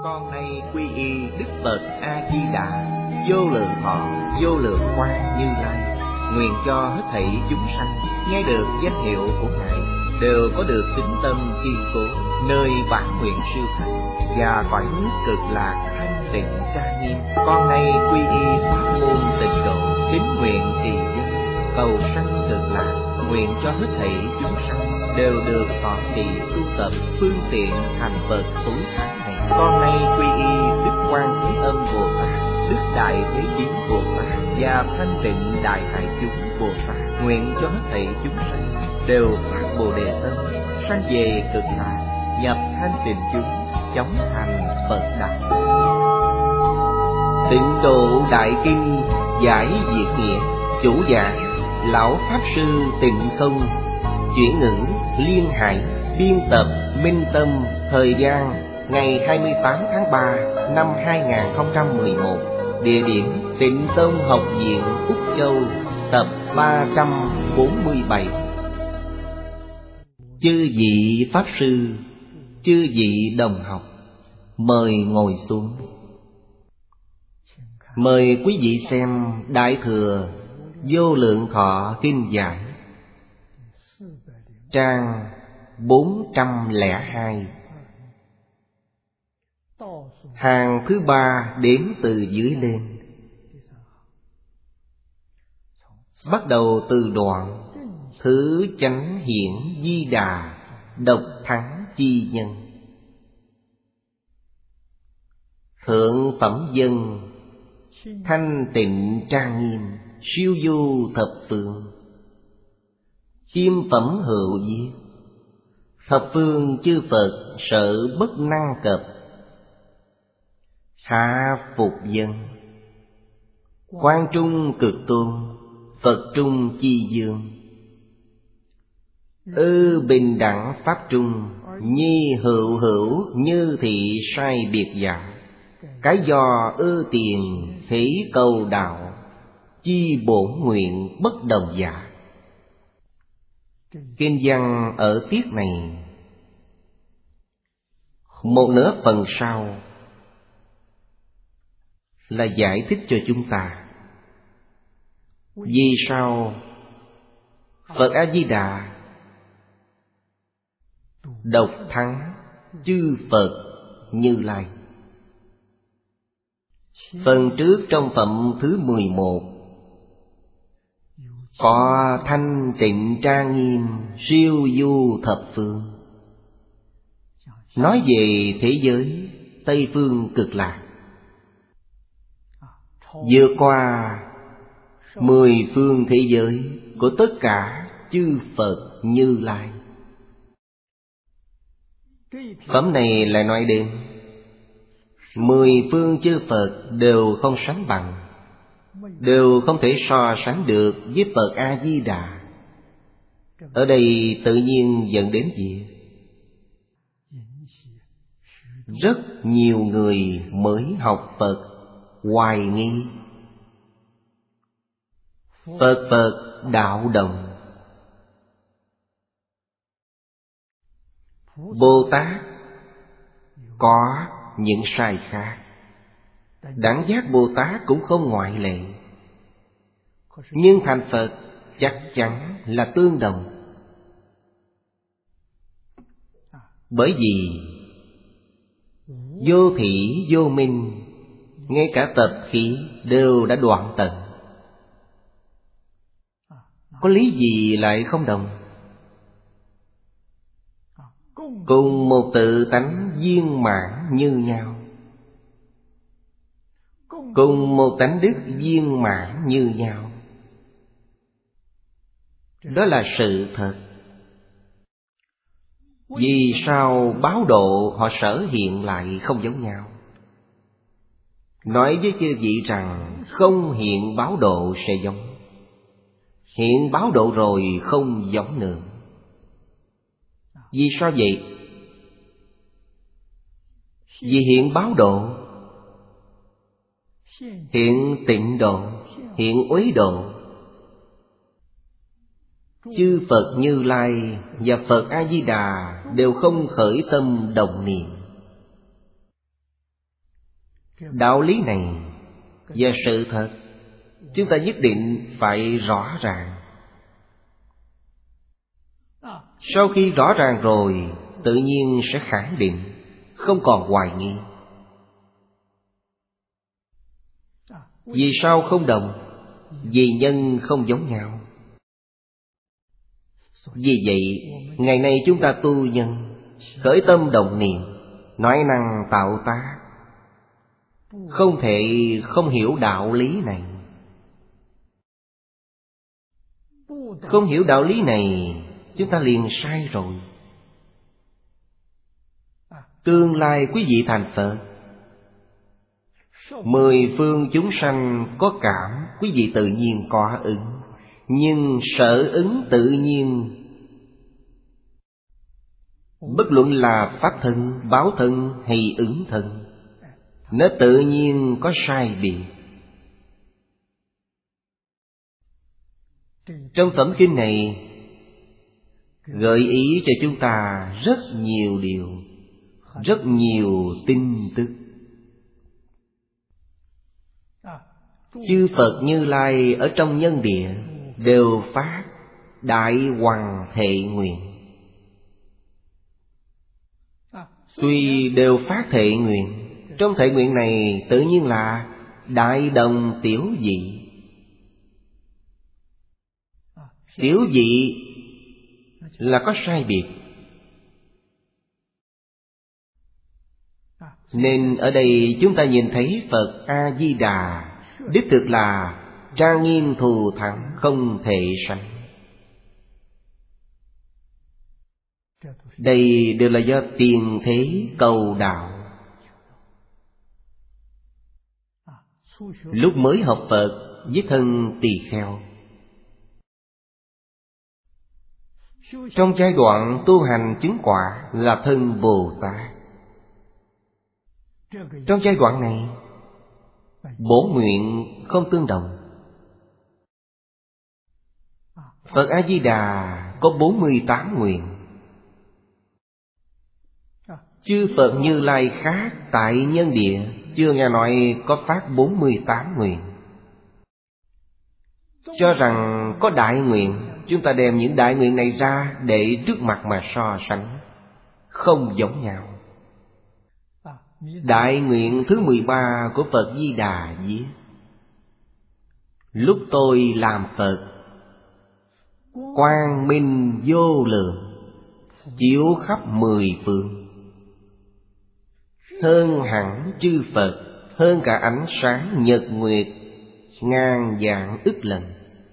Con nay quy y Đức Phật A Di Đà, vô lượng thọ, vô lượng quang Như Lai. Nguyện cho hết thảy chúng sanh nghe được danh hiệu của Ngài đều có được tín tâm kiên cố, nơi bản nguyện siêu thành và cõi nước cực lạc thanh tịnh trang nghiêm. Con nay quy y pháp môn tịnh độ, kính nguyện trì dân cầu sanh cực lạc. Nguyện cho hết thảy chúng sanh đều được thọ trì tu tập phương tiện thành Phật tối thắng này. Con nay quy y Đức Quan Thế Âm Bồ Tát, Đức Đại Thế Chí Bồ Tát và Thanh Tịnh Đại Hải Chúng Bồ Tát. Nguyện cho hết thảy chúng sanh đều phát Bồ Đề tâm, sanh về cực lạc, nhập thanh tịnh chúng, chóng thành Phật đạo. Tịnh độ Đại Kinh giải Việt nghĩa. Chủ giảng Lão Pháp Sư Tịnh Không. Chuyển ngữ Liên Hải. Biên tập Minh Tâm. Thời gian ngày 28 tháng 3 năm 2011. Địa điểm Tịnh Tông Học viện Úc Châu. Tập 347. Chư vị Pháp Sư, chư vị đồng học, mời ngồi xuống. Mời quý vị xem Đại Thừa Vô Lượng Thọ Kinh Giải, trang 402, hàng thứ 3 đếm từ dưới lên. Bắt đầu từ đoạn Thứ chánh hiển di đà, độc thắng chi nhân. Thượng phẩm dân, thanh tịnh trang nghiêm, siêu du thập phương. Kim phẩm hữu diệt, thập phương chư Phật sợ bất năng cập. Hạ phục dân, quan trung cực tôn, Phật trung chi dương. Bình đẳng pháp trung, nhi hữu hữu như thị sai biệt giả. Cái do tiền thế cầu đạo, chi bổn nguyện bất đồng giả. Kinh văn ở tiết này, một nửa phần sau là giải thích cho chúng ta vì sao Phật A-di-đà độc thắng chư Phật Như Lai. Phần trước trong phẩm thứ 11 có thanh tịnh trang nghiêm, siêu du thập phương, nói về thế giới Tây phương cực lạc, vượt qua 10 phương thế giới của tất cả chư Phật Như Lai. Phẩm này lại nói đến 10 phương chư Phật đều không sánh bằng, đều không thể so sánh được với Phật A-di-đà. Ở đây tự nhiên dẫn đến việc rất nhiều người mới học Phật hoài nghi. Phật đạo đồng, Bồ Tát có những sai khác, Đẳng Giác Bồ Tát cũng không ngoại lệ. Nhưng thành Phật chắc chắn là tương đồng. Bởi vì vô thỉ vô minh, ngay cả tập khí đều đã đoạn tận. Có lý gì lại không đồng? Cùng một tự tánh viên mãn như nhau, cùng một tánh đức viên mãn như nhau. Đó là sự thật. Vì sao báo độ họ sở hiện lại không giống nhau? Nói với chư vị rằng không hiện báo độ sẽ giống, hiện báo độ rồi không giống nữa. Vì sao vậy? Vì hiện báo độ, hiện tịnh độ, hiện uế độ. Chư Phật Như Lai và Phật A-di-đà đều không khởi tâm đồng niệm. Đạo lý này và sự thật chúng ta nhất định phải rõ ràng. Sau khi rõ ràng rồi, tự nhiên sẽ khẳng định, không còn hoài nghi. Vì sao không đồng? Vì nhân không giống nhau. Vì vậy, ngày nay chúng ta tu nhân, khởi tâm động niệm, nói năng tạo tác, không thể không hiểu đạo lý này. Không hiểu đạo lý này, chúng ta liền sai rồi. Tương lai quý vị thành Phật, 10 phương chúng sanh có cảm, quý vị tự nhiên có ứng. Nhưng sở ứng tự nhiên, bất luận là pháp thân, báo thân hay ứng thân, nó tự nhiên có sai biệt. Trong phẩm kinh này gợi ý cho chúng ta rất nhiều điều, rất nhiều tin tức. Chư Phật Như Lai ở trong nhân địa đều phát đại hoằng thệ nguyện. Tuy đều phát thệ nguyện, trong thệ nguyện này tự nhiên là đại đồng tiểu dị. Tiểu dị là có sai biệt. Nên ở đây chúng ta nhìn thấy Phật A-di-đà đích thực là trang nghiêm thù thắng, không thể sánh. Đây đều là do tiền thế cầu đạo. Lúc mới học Phật với thân tỳ kheo, trong giai đoạn tu hành chứng quả là thân Bồ Tát. Trong giai đoạn này, bổ nguyện không tương đồng. Phật A-di-đà có 48 nguyện. Chư Phật Như Lai khác tại nhân địa chưa nghe nói có phát 48 nguyện. Cho rằng có đại nguyện, chúng ta đem những đại nguyện này ra để trước mặt mà so sánh, không giống nhau. Đại nguyện thứ 13 của Phật Di Đà viết: lúc tôi làm Phật, quang minh vô lượng, chiếu khắp 10 phương, hơn hẳn chư Phật, hơn cả ánh sáng nhật nguyệt ngàn vạn ức lần.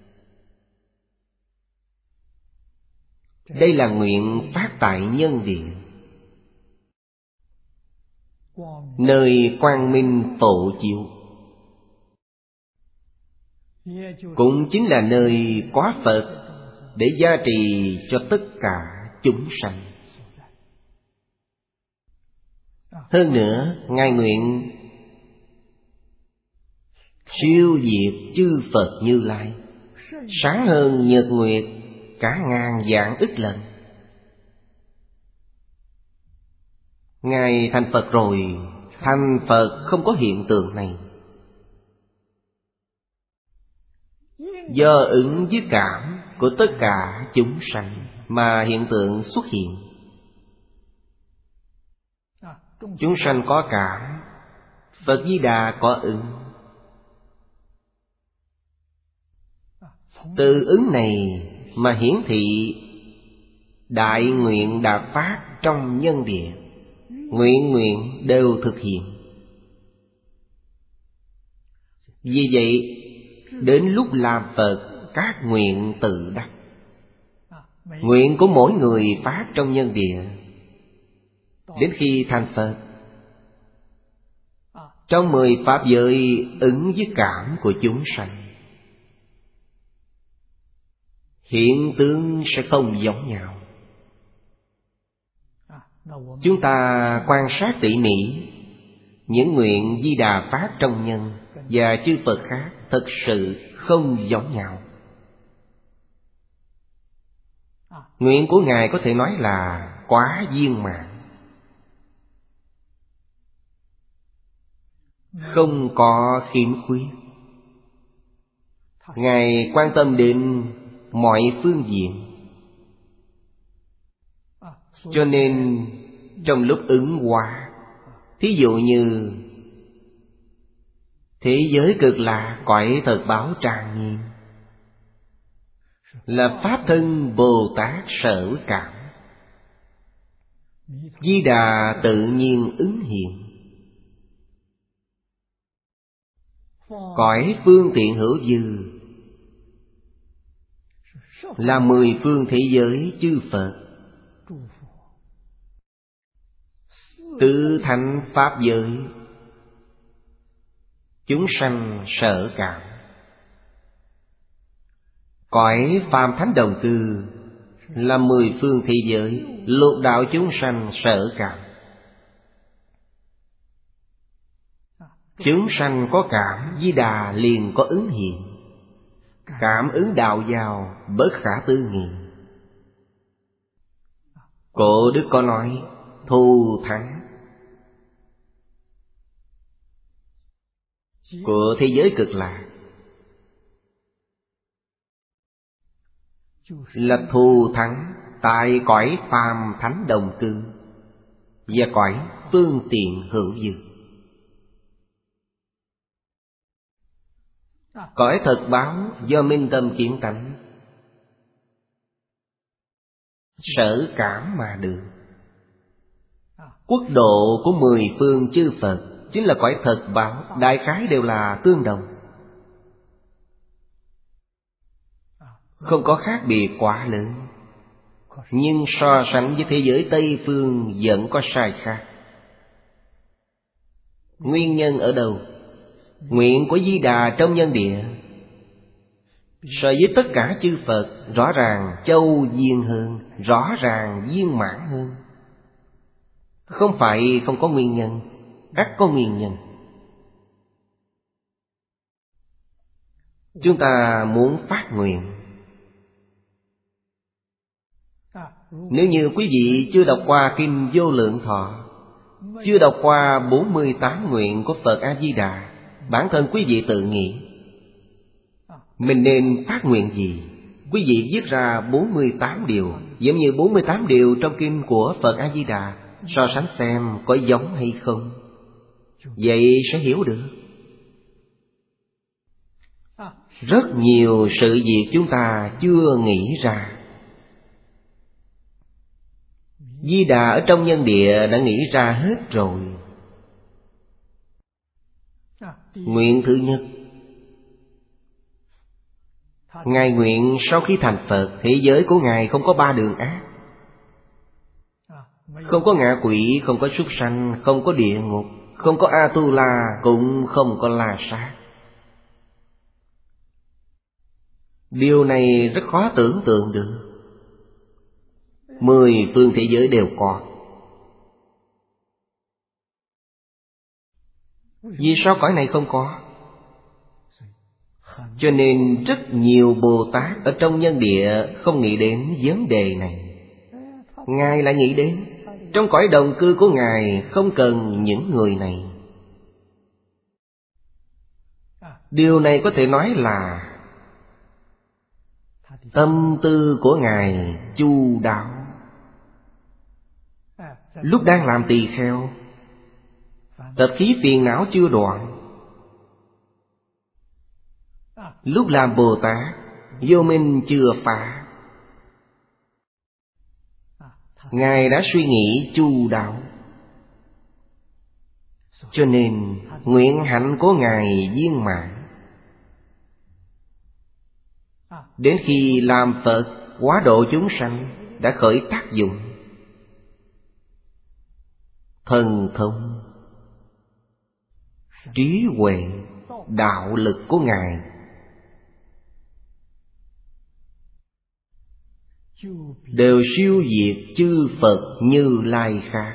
Đây là nguyện phát tại nhân địa, nơi quang minh phổ chiếu, cũng chính là nơi có Phật để gia trì cho tất cả chúng sanh. Hơn nữa, Ngài nguyện siêu diệt chư Phật Như Lai, sáng hơn nhật nguyệt cả ngàn vạn ức lần. Ngài thành Phật rồi, thành Phật không có hiện tượng này. Do ứng với cảm của tất cả chúng sanh mà hiện tượng xuất hiện. Chúng sanh có cảm, Phật Di Đà có ứng. Từ ứng này mà hiển thị đại nguyện đã phát trong nhân địa, nguyện nguyện đều thực hiện. Vì vậy, đến lúc làm Phật, các nguyện tự đắc. Nguyện của mỗi người phát trong nhân địa, đến khi thành Phật, trong 10 pháp giới ứng với cảm của chúng sanh, hiện tướng sẽ không giống nhau. Chúng ta quan sát tỉ mỉ, những nguyện Di Đà phát trong nhân và chư Phật khác thật sự không giống nhau. Nguyện của Ngài có thể nói là quá viên mãn. không có khiếm khuyết. Ngài quan tâm đến mọi phương diện. Cho nên trong lúc ứng hóa, thí dụ như thế giới cực lạc, cõi thật báo trang nghiêm, là Pháp thân Bồ Tát sở cảm, Di Đà tự nhiên ứng hiện. Cõi phương tiện hữu dư là 10 phương thế giới chư Phật, tứ thánh Pháp giới, chúng sanh sở cảm. Cõi phàm thánh đồng cư là 10 phương thế giới, lục đạo chúng sanh sở cảm. Chúng sanh có cảm, Di Đà liền có ứng hiện. Cảm ứng đạo giao bất khả tư nghị. Cổ đức có nói thù thắng của thế giới cực lạc là thù thắng tại cõi phàm thánh đồng cư và cõi phương tiện hữu dư. Cõi thật báo do minh tâm kiến tánh sở cảm mà được. Quốc độ của 10 phương chư Phật chính là cõi thật báo, đại khái đều là tương đồng, không có khác biệt quá lớn. Nhưng so sánh với thế giới Tây phương vẫn có sai khác. Nguyên nhân ở đâu? Nguyện của Di Đà trong nhân địa so với tất cả chư Phật rõ ràng châu duyên hơn, rõ ràng viên mãn hơn. Không phải không có nguyên nhân, ắt có nguyên nhân. Chúng ta muốn phát nguyện, nếu như quý vị chưa đọc qua Kinh Vô Lượng Thọ, chưa đọc qua 48 nguyện của Phật A-di-đà, bản thân quý vị tự nghĩ mình nên phát nguyện gì. Quý vị viết ra 48 điều, giống như 48 điều trong kinh của Phật A-di-đà, so sánh xem có giống hay không. Vậy sẽ hiểu được. Rất nhiều sự việc chúng ta chưa nghĩ ra, Di Đà ở trong nhân địa đã nghĩ ra hết rồi. Nguyện thứ nhất, Ngài nguyện sau khi thành Phật, thế giới của Ngài không có 3 đường ác, không có ngạ quỷ, không có súc sanh, không có địa ngục, không có A-tu-la, cũng không có La Sát. Điều này rất khó tưởng tượng được. 10 phương thế giới đều có. Vì sao cõi này không có? Cho nên rất nhiều Bồ Tát ở trong nhân địa không nghĩ đến vấn đề này. Ngài lại nghĩ đến. Trong cõi đồng cư của Ngài không cần những người này. Điều này có thể nói là tâm tư của Ngài chu đáo. Lúc đang làm tỳ kheo, tập khí phiền não chưa đoạn. Lúc làm Bồ Tát, vô minh chưa phá. Ngài đã suy nghĩ chu đáo. Cho nên nguyện hạnh của Ngài viên mãn. Đến khi làm Phật hóa độ chúng sanh đã khởi tác dụng. Thần thông, trí huệ, đạo lực của Ngài đều siêu diệt chư Phật Như Lai khác.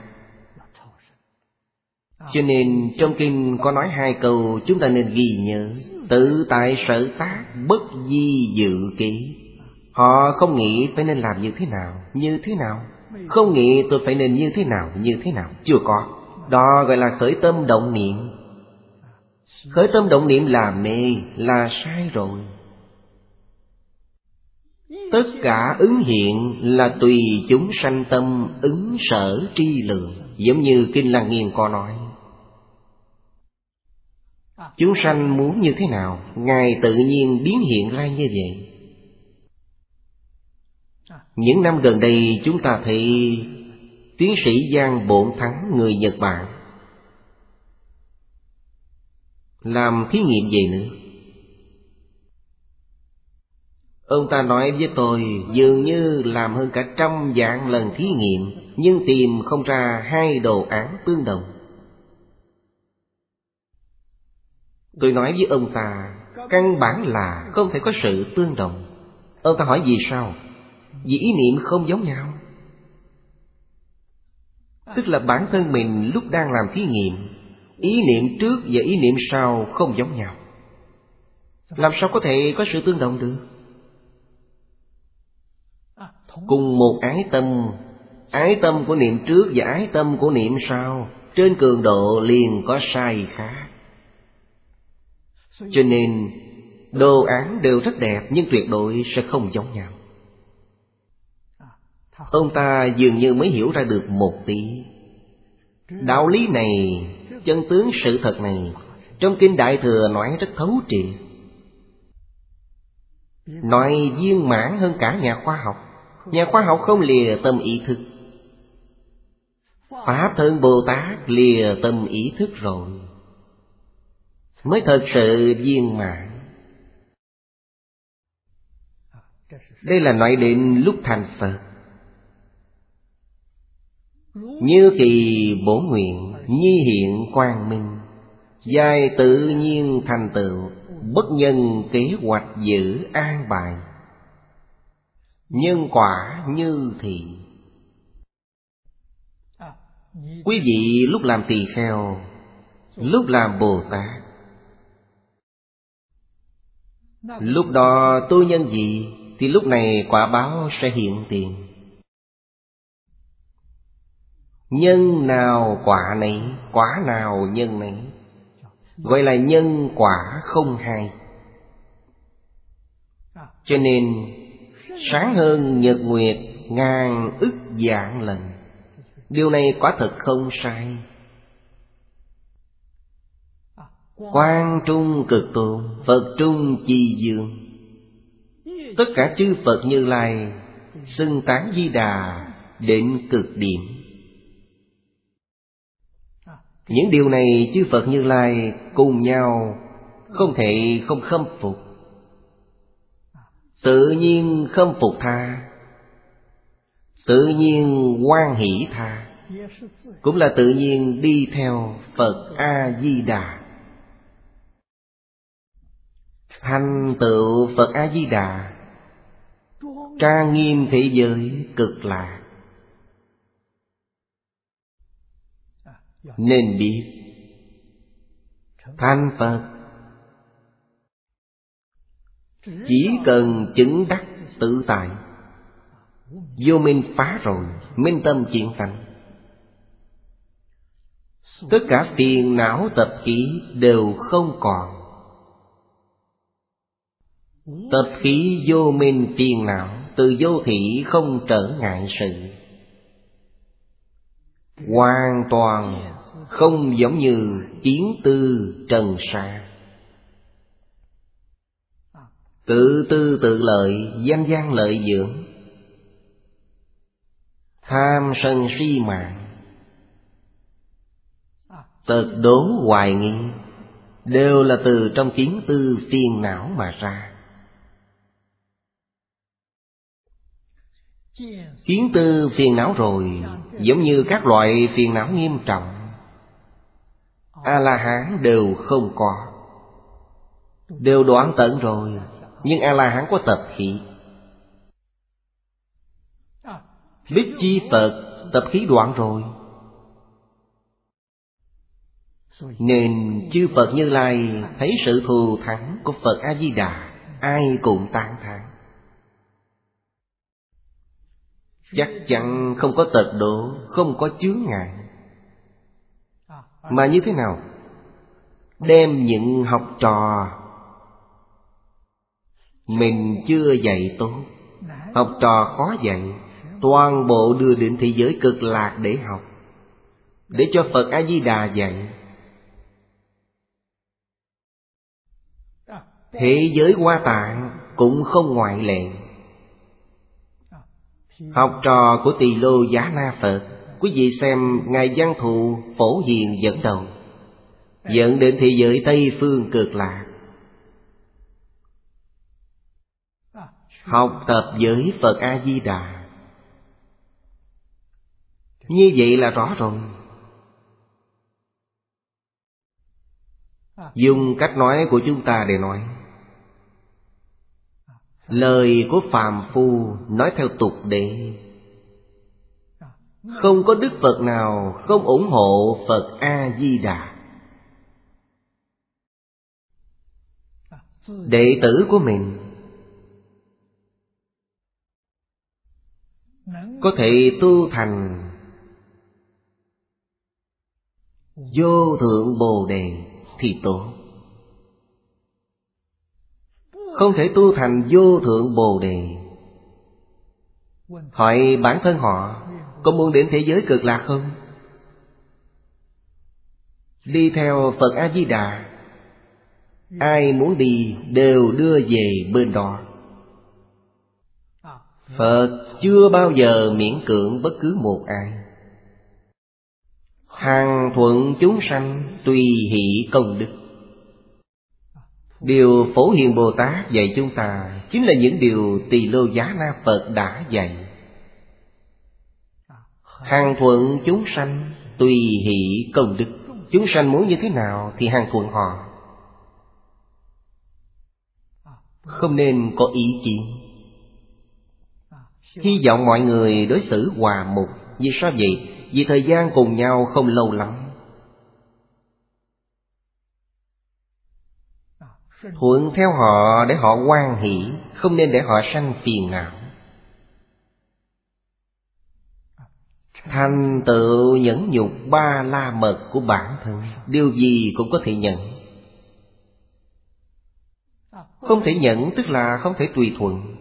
Cho nên trong kinh có nói 2 câu chúng ta nên ghi nhớ. Tự tại sở tác, bất di dự kỹ. Họ không nghĩ phải nên làm như thế nào, không nghĩ tôi phải nên như thế nào, chưa có. Đó gọi là khởi tâm động niệm. Khởi tâm động niệm là mê, là sai rồi. Tất cả ứng hiện là tùy chúng sanh tâm ứng sở tri lượng. Giống như Kinh Lăng Nghiêm có nói, chúng sanh muốn như thế nào, Ngài tự nhiên biến hiện ra như vậy. Những năm gần đây chúng ta thấy tiến sĩ Giang Bộn Thắng người Nhật Bản làm thí nghiệm gì nữa. Ông ta nói với tôi dường như làm hơn cả 100 vạn lần thí nghiệm, nhưng tìm không ra hai đồ án tương đồng. Tôi nói với ông ta, căn bản là không thể có sự tương đồng. Ông ta hỏi vì sao? Vì ý niệm không giống nhau. Tức là bản thân mình lúc đang làm thí nghiệm, ý niệm trước và ý niệm sau không giống nhau. Làm sao có thể có sự tương đồng được? Cùng một ái tâm của niệm trước và ái tâm của niệm sau, trên cường độ liền có sai khác. Cho nên đồ án đều rất đẹp, nhưng tuyệt đối sẽ không giống nhau. Ông ta dường như mới hiểu ra được một tí. Đạo lý này, chân tướng sự thật này, trong Kinh Đại Thừa nói rất thấu triệt, nói viên mãn hơn cả nhà khoa học. Nhà khoa học không lìa tâm ý thức, Pháp Thân Bồ Tát lìa tâm ý thức rồi, mới thật sự viên mãn. Đây là nói đến lúc thành Phật. Như kỳ bổ nguyện, nhi hiện quang minh, giai tự nhiên thành tựu, bất nhân kế hoạch giữ an bài. Nhân quả như thị. Quý vị lúc làm tỳ kheo, lúc làm Bồ Tát, lúc đó tôi nhân gì thì lúc này quả báo sẽ hiện tiền. Nhân nào quả nấy, quả nào nhân nấy, gọi là nhân quả không hai. Cho nên sáng hơn nhật nguyệt ngàn ức vạn lần. Điều này quả thật không sai. Quang trung cực tôn, Phật trung chi dương. Tất cả chư Phật Như Lai xưng tán Di Đà đến cực điểm. Những điều này chư Phật Như Lai cùng nhau không thể không khâm phục. Tự nhiên khâm phục tha, tự nhiên hoan hỷ tha, cũng là tự nhiên đi theo Phật A-di-đà. Thành tựu Phật A-di-đà, trang nghiêm thế giới cực lạc. Nên biết thành Phật chỉ cần chứng đắc tự tại, vô minh phá rồi, minh tâm chuyển thành. Tất cả phiền não tập khí đều không còn. Tập khí vô minh phiền não từ vô thị không trở ngại sự. Hoàn toàn không giống như kiến tư trần sa. Tự tư tự lợi, danh gian lợi dưỡng, tham sân si mạng, tật đố hoài nghi, đều là từ trong kiến tư phiền não mà ra. Kiến tư phiền não rồi, giống như các loại phiền não nghiêm trọng, A-la-hán đều không có, đều đoạn tận rồi. Nhưng A-la-hán có tập khí. Bích Chi Phật tập khí đoạn rồi, nên chư Phật Như Lai thấy sự thù thắng của Phật A-di-đà, ai cũng tán thán. Chắc chắn không có tật độ, không có chướng ngại. Mà như thế nào? đem những học trò mình chưa dạy tốt, học trò khó dạy, toàn bộ đưa đến thế giới cực lạc để học, để cho Phật A-di-đà dạy. Thế giới Hoa Tạng cũng không ngoại lệ. Học trò của Tỳ Lô Giá Na Phật, quý vị xem Ngài Văn Thù Phổ Hiền dẫn đầu, dẫn đến thế giới Tây Phương cực lạc, học tập với Phật A-di-đà. Như vậy là rõ rồi. Dùng cách nói của chúng ta để nói, lời của phàm phu nói theo tục đế. Không có Đức Phật nào không ủng hộ Phật A-di-đà. Đệ tử của mình có thể tu thành vô thượng Bồ Đề thì tốt. Không thể tu thành vô thượng Bồ Đề, hỏi bản thân họ có muốn đến thế giới cực lạc không? Đi theo Phật A-di-đà, ai muốn đi đều đưa về bên đó. Phật chưa bao giờ miễn cưỡng bất cứ một ai. Hằng thuận chúng sanh, tùy hỷ công đức. Điều Phổ Hiền Bồ Tát dạy chúng ta chính là những điều Tỳ Lô Giá Na Phật đã dạy. Hằng thuận chúng sanh, tùy hỷ công đức. Chúng sanh muốn như thế nào thì hằng thuận họ, không nên có ý kiến. Hy vọng mọi người đối xử hòa mục. Vì sao vậy? Vì thời gian cùng nhau không lâu lắm. Thuận theo họ để họ hoan hỷ, không nên để họ sanh phiền não. Thành tựu nhẫn nhục ba la mật của bản thân, điều gì cũng có thể nhận. Không thể nhận tức là không thể tùy thuận.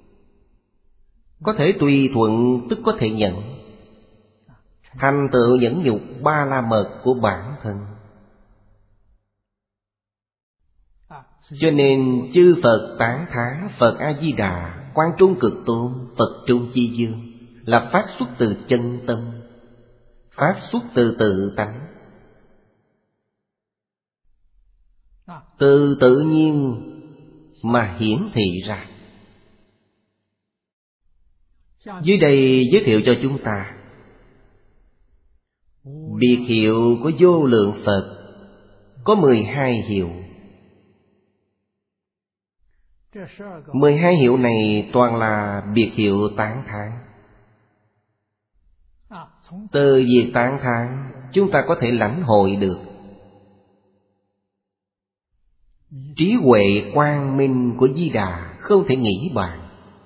Có thể tùy thuận tức có thể nhận. Thành tựu nhẫn nhục ba la mật của bản thân. Cho nên chư Phật tán thán Phật A-di-đà, Quang Trung Cực Tôn, Phật Trung Chi Dương là phát xuất từ chân tâm, phát xuất từ tự tánh, từ tự nhiên mà hiển thị ra. Dưới đây giới thiệu cho chúng ta biệt hiệu của vô lượng Phật có 12 hiệu. 12 hiệu này toàn là biệt hiệu tán thán. Từ việc tán thán chúng ta có thể lãnh hội được trí huệ quang minh của Di Đà không thể nghĩ bàn.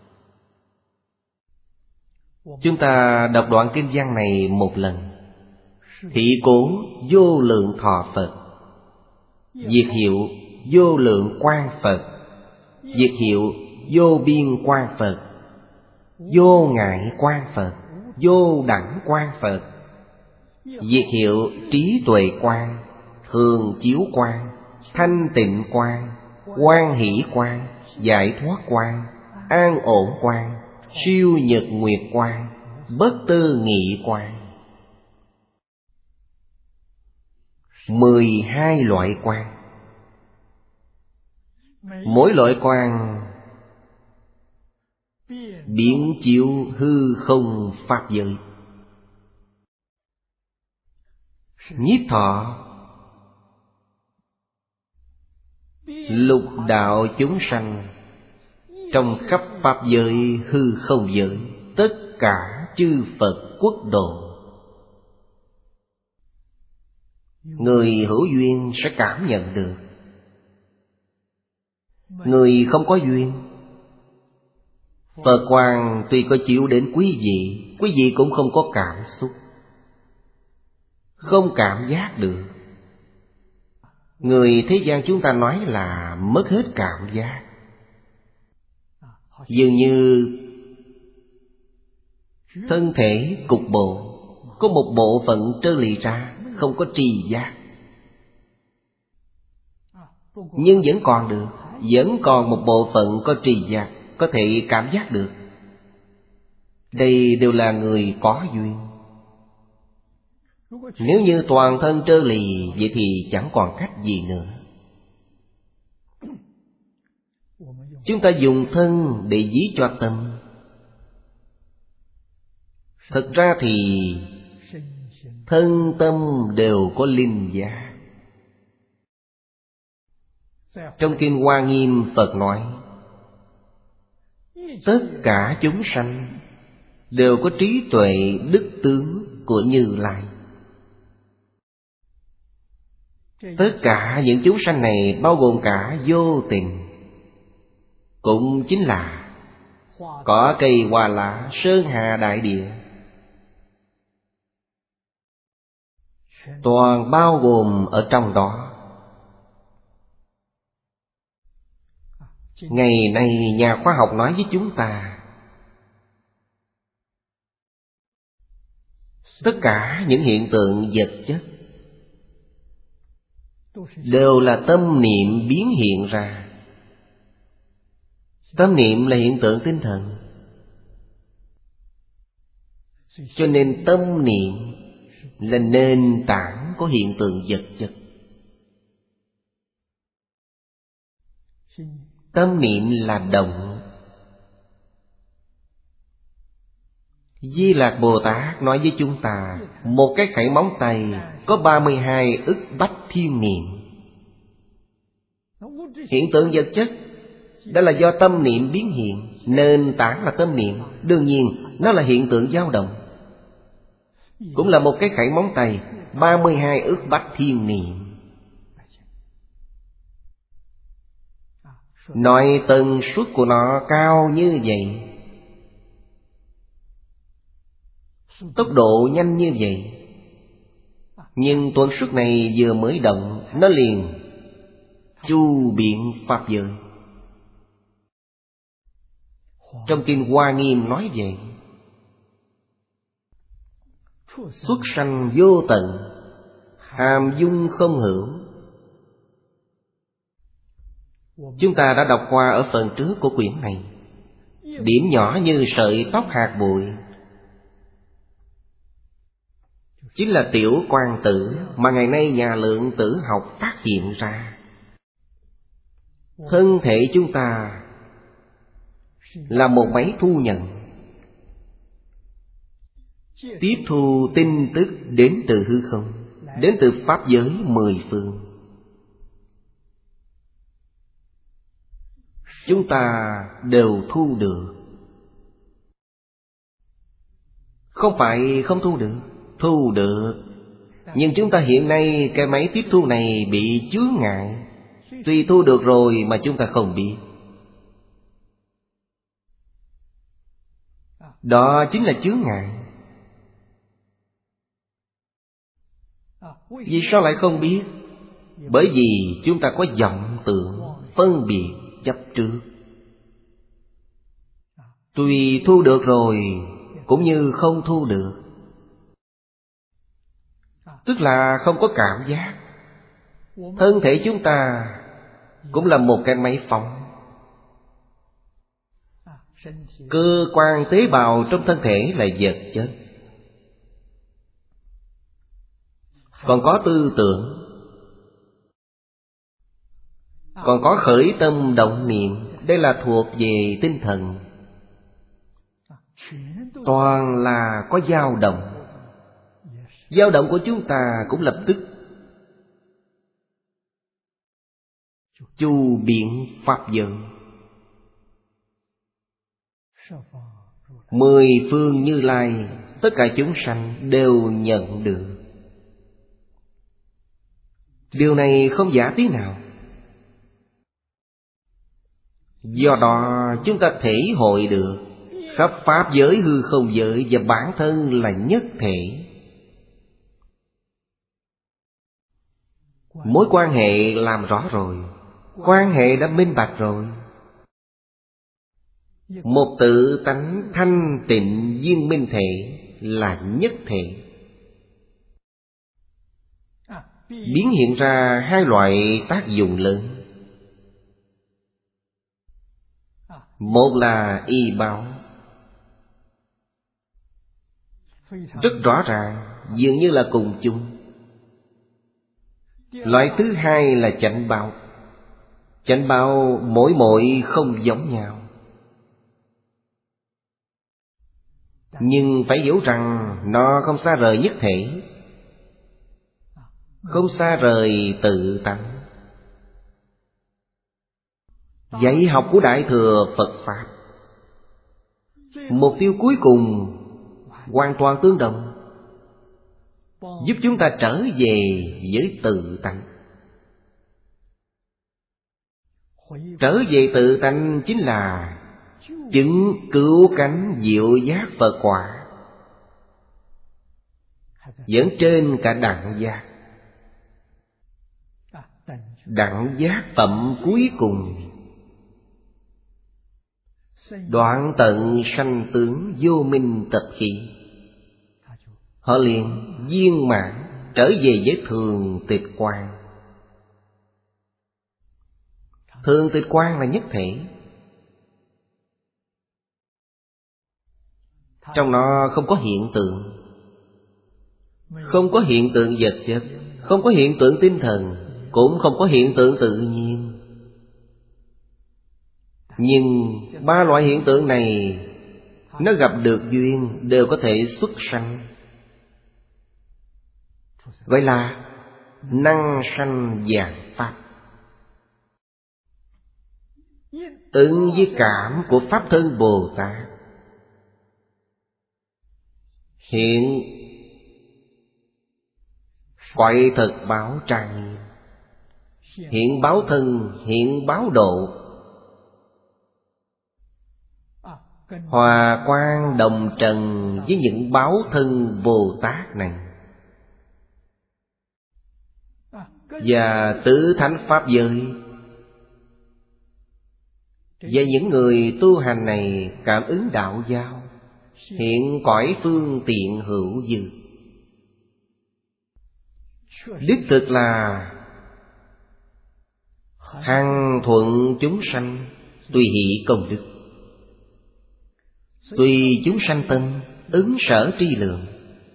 Chúng ta đọc đoạn kinh văn này một lần. Thị cố vô lượng thọ Phật, biệt hiệu vô lượng quang Phật, biệt hiệu vô biên quang Phật, vô ngại quang Phật, vô đẳng quang Phật, biệt hiệu trí tuệ quang, thường chiếu quang, thanh tịnh quang, hoan hỷ quang, giải thoát quang, an ổn quang, siêu nhật nguyệt quang, bất tư nghị quang. 12 loại quang. Mỗi loại quang biến chiếu hư không pháp giới. Nhiếp thọ lục đạo chúng sanh trong khắp pháp giới hư không giới, tất cả chư Phật quốc độ. Người hữu duyên sẽ cảm nhận được. Người không có duyên, Phật quang tuy có chiếu đến quý vị cũng không có cảm xúc, không cảm giác được. Người thế gian chúng ta nói là mất hết cảm giác. Dường như thân thể cục bộ, có một bộ phận trơ lì ra, không có tri giác. Nhưng vẫn còn được, vẫn còn một bộ phận có tri giác, có thể cảm giác được. Đây đều là người có duyên. Nếu như toàn thân trơ lì, vậy thì chẳng còn cách gì nữa. Chúng ta dùng thân để ví cho tâm. Thực ra thì thân tâm đều có linh giác. Trong Kinh Hoa Nghiêm Phật nói, tất cả chúng sanh đều có trí tuệ đức tướng của Như Lai. Tất cả những chúng sanh này bao gồm cả vô tình, cũng chính là cỏ cây hoa lá, sơn hà đại địa, toàn bao gồm ở trong đó. Ngày nay nhà khoa học nói với chúng ta, tất cả những hiện tượng vật chất đều là tâm niệm biến hiện ra. Tâm niệm là hiện tượng tinh thần, cho nên tâm niệm là nền tảng của hiện tượng vật chất. Tâm niệm là động. Di Lạc Bồ Tát nói với chúng ta, một cái khẩy móng tay có 32 ức bách thiên niệm. Hiện tượng vật chất đó là do tâm niệm biến hiện, nền tảng là tâm niệm. Đương nhiên nó là hiện tượng dao động. Cũng là một cái khẩy móng tay, 32 ức bách thiên niệm. Nói tần suất của nó cao như vậy, tốc độ nhanh như vậy, nhưng tuần suất này vừa mới động, nó liền chu biện pháp giới. Trong Kinh Hoa Nghiêm nói vậy, xuất sanh vô tận, hàm dung không hữu. Chúng ta đã đọc qua ở phần trước của quyển này. Điểm nhỏ như sợi tóc hạt bụi chính là tiểu quang tử mà ngày nay nhà lượng tử học phát hiện ra. Thân thể chúng ta là một máy thu nhận, tiếp thu tin tức đến từ hư không, đến từ pháp giới mười phương. Chúng ta đều thu được. Không phải không thu được, thu được. Nhưng chúng ta hiện nay cái máy tiếp thu này bị chướng ngại. Tuy thu được rồi mà chúng ta không biết. Đó chính là chướng ngại. Vì sao lại không biết? Bởi vì chúng ta có vọng tưởng, phân biệt, chấp trước. Tuy thu được rồi cũng như không thu được, tức là không có cảm giác. Thân thể chúng ta cũng là một cái máy phóng. Cơ quan tế bào trong thân thể là vật chất, còn có tư tưởng, còn có khởi tâm động niệm. Đây là thuộc về tinh thần. Toàn là có dao động. Dao động của chúng ta cũng lập tức chu biện pháp giới. 10 phương Như Lai, tất cả chúng sanh đều nhận được. Điều này không giả tí nào. Do đó chúng ta thể hội được khắp pháp giới hư không giới và bản thân là nhất thể. Mối quan hệ làm rõ rồi, quan hệ đã minh bạch rồi. Một tự tánh thanh tịnh viên minh thể là nhất thể. Biến hiện ra hai loại tác dụng lớn. Một là y báo, rất rõ ràng, dường như là cùng chung. Loại thứ hai là chánh báo. Chánh báo mỗi không giống nhau, nhưng phải hiểu rằng nó không xa rời nhất thể, không xa rời tự tánh. Dạy học của Đại Thừa Phật Pháp, mục tiêu cuối cùng hoàn toàn tương đồng, giúp chúng ta trở về với tự tánh. Trở về tự tánh chính là chứng cứu cánh diệu giác Phật quả, vẫn trên cả đẳng giác. Đẳng giác phẩm cuối cùng, đoạn tận sanh tướng vô minh tập khí, họ liền viên mãn trở về với thường tịch quang. Thường tịch quang là nhất thể, trong nó không có hiện tượng, không có hiện tượng vật chất, không có hiện tượng tinh thần, cũng không có hiện tượng tự nhiên. Nhưng ba loại hiện tượng này, nó gặp được duyên đều có thể xuất sanh, gọi là năng sanh vạn pháp. Ứng với cảm của Pháp Thân Bồ Tát, hiện quậy thật báo trang nghiêm, hiện báo thân, hiện báo độ, hòa quang đồng trần với những báo thân Bồ Tát này. Và tứ thánh pháp giới, và những người tu hành này cảm ứng đạo giao, hiện cõi phương tiện hữu dư. Đích thực là hằng thuận chúng sanh, tùy hỷ công đức, tùy chúng sanh tâm, ứng sở tri lượng,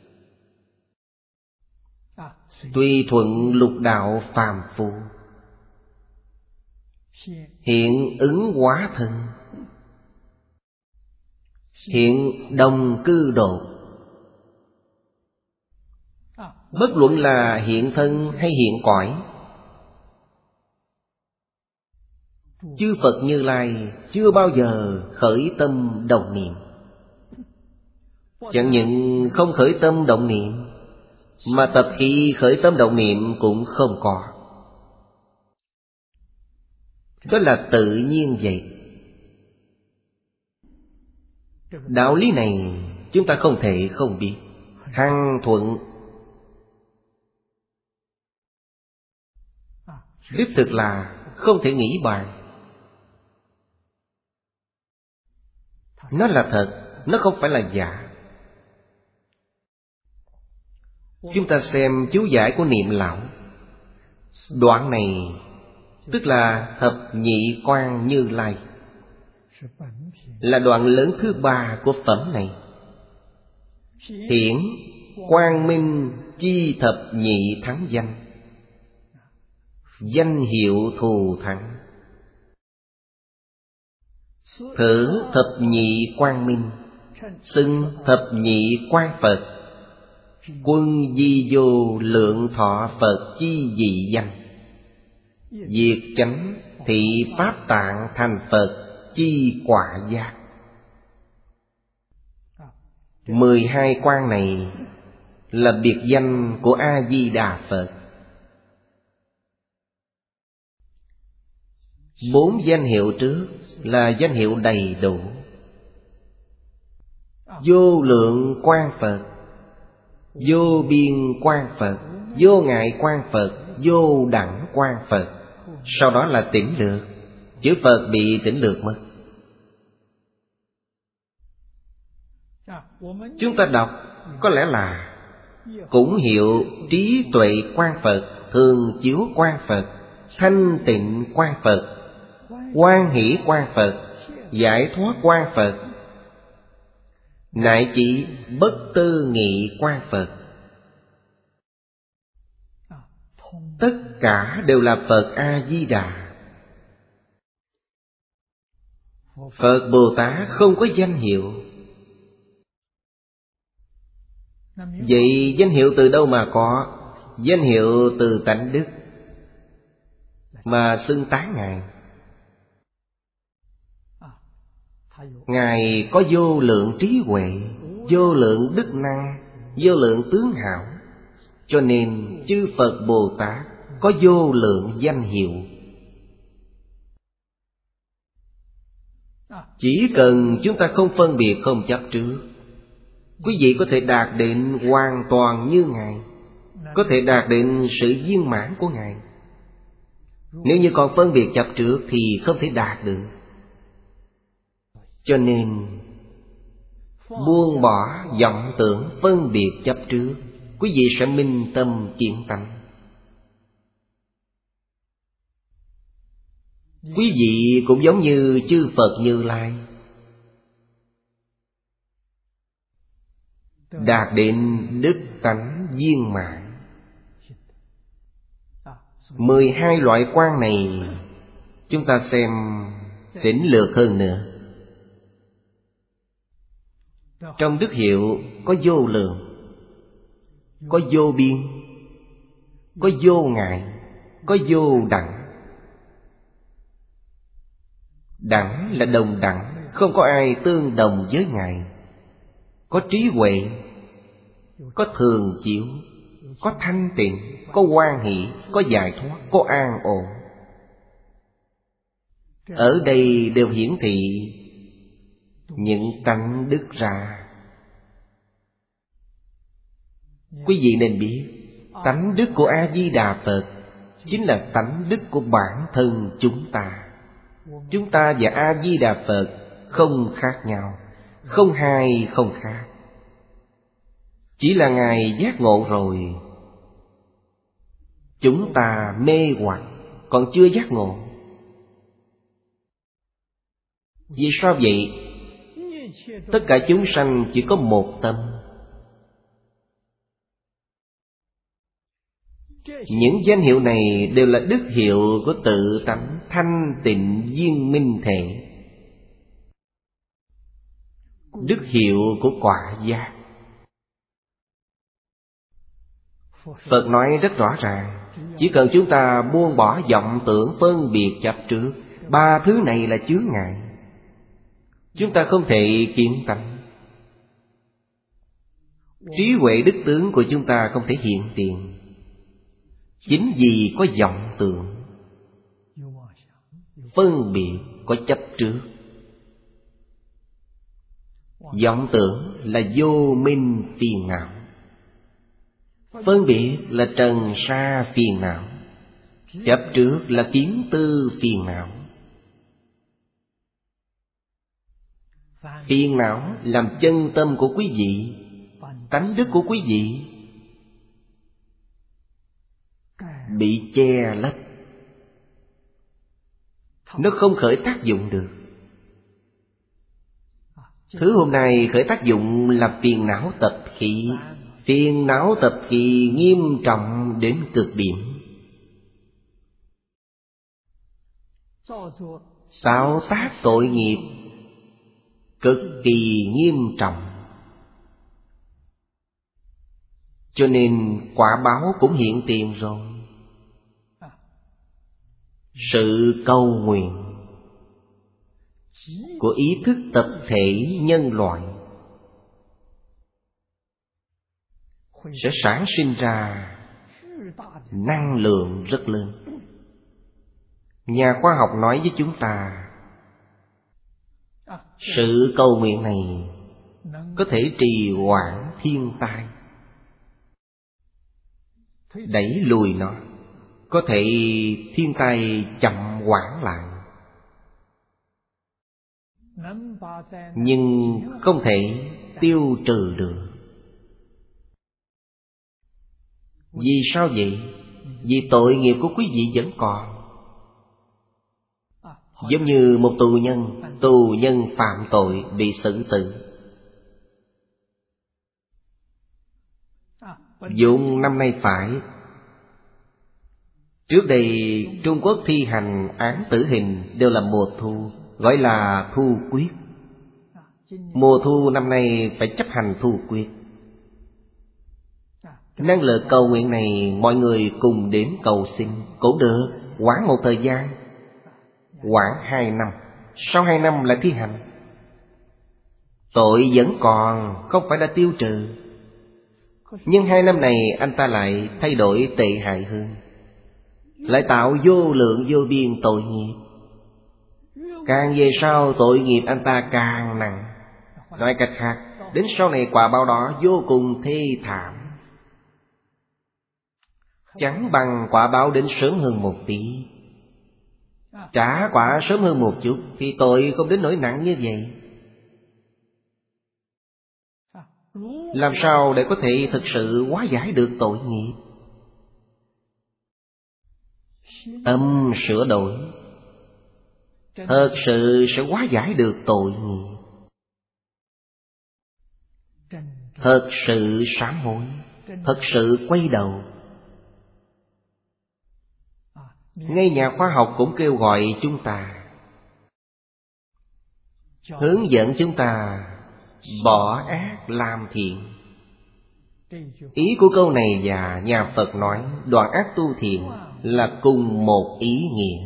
tùy thuận lục đạo phàm phu, hiện ứng hóa thân, hiện đồng cư độ. Bất luận là hiện thân hay hiện cõi, chư Phật Như Lai chưa bao giờ khởi tâm động niệm. Chẳng những không khởi tâm động niệm, mà tập khí khởi tâm động niệm cũng không có. Đó là tự nhiên vậy. Đạo lý này chúng ta không thể không biết. Hằng thuận, đích thực là không thể nghĩ bàn. Nó là thật, nó không phải là giả. Chúng ta xem chú giải của Niệm Lão. Đoạn này tức là thập nhị quang Như Lai, là đoạn lớn thứ ba của phẩm này. Hiển quang minh chi thập nhị thắng danh, danh hiệu thù thắng. Thử thập nhị quang minh, xưng thập nhị quang Phật, quân di vô lượng thọ Phật chi dị danh, diệt chánh thị pháp tạng thành Phật chi quả giác. 12 quan này là biệt danh của A-di-đà Phật. 4 danh hiệu trước là danh hiệu đầy đủ. Vô lượng quan Phật, vô biên quan Phật, vô ngại quan Phật, vô đẳng quan Phật. Sau đó là tỉnh lược. Chữ Phật bị tỉnh lược mất. Chúng ta đọc có lẽ là cũng hiệu trí tuệ quan Phật, thường chiếu quan Phật, thanh tịnh quan Phật, hoan hỷ quan Phật, giải thoát quan Phật, nại chỉ bất tư nghị quan Phật. Tất cả đều là Phật A-di-đà. Phật Bồ Tát không có danh hiệu. Vậy danh hiệu từ đâu mà có? Danh hiệu từ tánh đức mà xưng tán Ngài. Ngài có vô lượng trí huệ, vô lượng đức năng, vô lượng tướng hảo. Cho nên chư Phật Bồ Tát có vô lượng danh hiệu. Chỉ cần chúng ta không phân biệt, không chấp trước, quý vị có thể đạt đến hoàn toàn như Ngài, có thể đạt đến sự viên mãn của Ngài. Nếu như còn phân biệt chấp trước thì không thể đạt được. Cho nên buông bỏ vọng tưởng phân biệt chấp trước, quý vị sẽ minh tâm kiến tánh. Quý vị cũng giống như chư Phật Như Lai, đạt đến đức tánh viên mãn. 12 loại quan này chúng ta xem tỉnh lược hơn nữa. Trong đức hiệu có vô lượng, có vô biên, có vô ngại, có vô đẳng. Đẳng là đồng đẳng, không có ai tương đồng với Ngài. Có trí huệ, có thường chiếu, có thanh tịnh, có hoan hỷ, có giải thoát, có an ổn. Ở đây đều hiển thị những tánh đức ra. Quý vị nên biết, tánh đức của A-di-đà Phật chính là tánh đức của bản thân chúng ta. Chúng ta và A-di-đà Phật không khác nhau, không hai không khác. Chỉ là Ngài giác ngộ rồi, chúng ta mê hoặc, còn chưa giác ngộ. Vì sao vậy? Tất cả chúng sanh chỉ có một tâm. Những danh hiệu này đều là đức hiệu của tự tánh thanh tịnh viên minh thể, đức hiệu của quả giác. Phật nói rất rõ ràng, chỉ cần chúng ta buông bỏ vọng tưởng phân biệt chấp trước, ba thứ này là chướng ngại, chúng ta không thể kiến tánh. Trí huệ đức tướng của chúng ta không thể hiện tiền, chính vì có vọng tưởng phân biệt, có chấp trước. Vọng tưởng là vô minh phiền não, phân biệt là trần sa phiền não, chấp trước là kiến tư phiền não. Phiền não làm chân tâm của quý vị, tánh đức của quý vị bị che lấp, nó không khởi tác dụng được. Thứ hôm nay khởi tác dụng là phiền não tập khí. Phiền não tập khí nghiêm trọng đến cực điểm, tạo tác tội nghiệp cực kỳ nghiêm trọng. Cho nên quả báo cũng hiện tiền rồi. Sự cầu nguyện của ý thức tập thể nhân loại sẽ sản sinh ra năng lượng rất lớn. Nhà khoa học nói với chúng ta, sự cầu nguyện này có thể trì hoãn thiên tai, đẩy lùi nó, có thể thiên tai chậm hoãn lại, nhưng không thể tiêu trừ được. Vì sao vậy? Vì tội nghiệp của quý vị vẫn còn. Giống như một tù nhân phạm tội bị xử tử. Dụng năm nay phải. Trước đây Trung Quốc thi hành án tử hình đều là mùa thu, gọi là thu quyết. Mùa thu năm nay phải chấp hành thu quyết. Năng lực cầu nguyện này mọi người cùng đến cầu xin cũng được, hoãn một thời gian, hoãn 2 năm, sau 2 năm lại thi hành. Tội vẫn còn, không phải đã tiêu trừ. Nhưng 2 năm này anh ta lại thay đổi tệ hại hơn, lại tạo vô lượng vô biên tội nghiệp. Càng về sau tội nghiệp anh ta càng nặng. Nói cách khác, đến sau này quả báo đó vô cùng thê thảm. Chẳng bằng quả báo đến sớm hơn một tí. Trả quả sớm hơn một chút thì tội không đến nỗi nặng như vậy. Làm sao để có thể thực sự hóa giải được tội nghiệp? Tâm sửa đổi, thật sự sẽ hóa giải được tội nghiệp. Thật sự sám hối, thật sự quay đầu. Ngay nhà khoa học cũng kêu gọi chúng ta, hướng dẫn chúng ta bỏ ác làm thiện. Ý của câu này và nhà Phật nói đoạn ác tu thiện là cùng một ý nghĩa.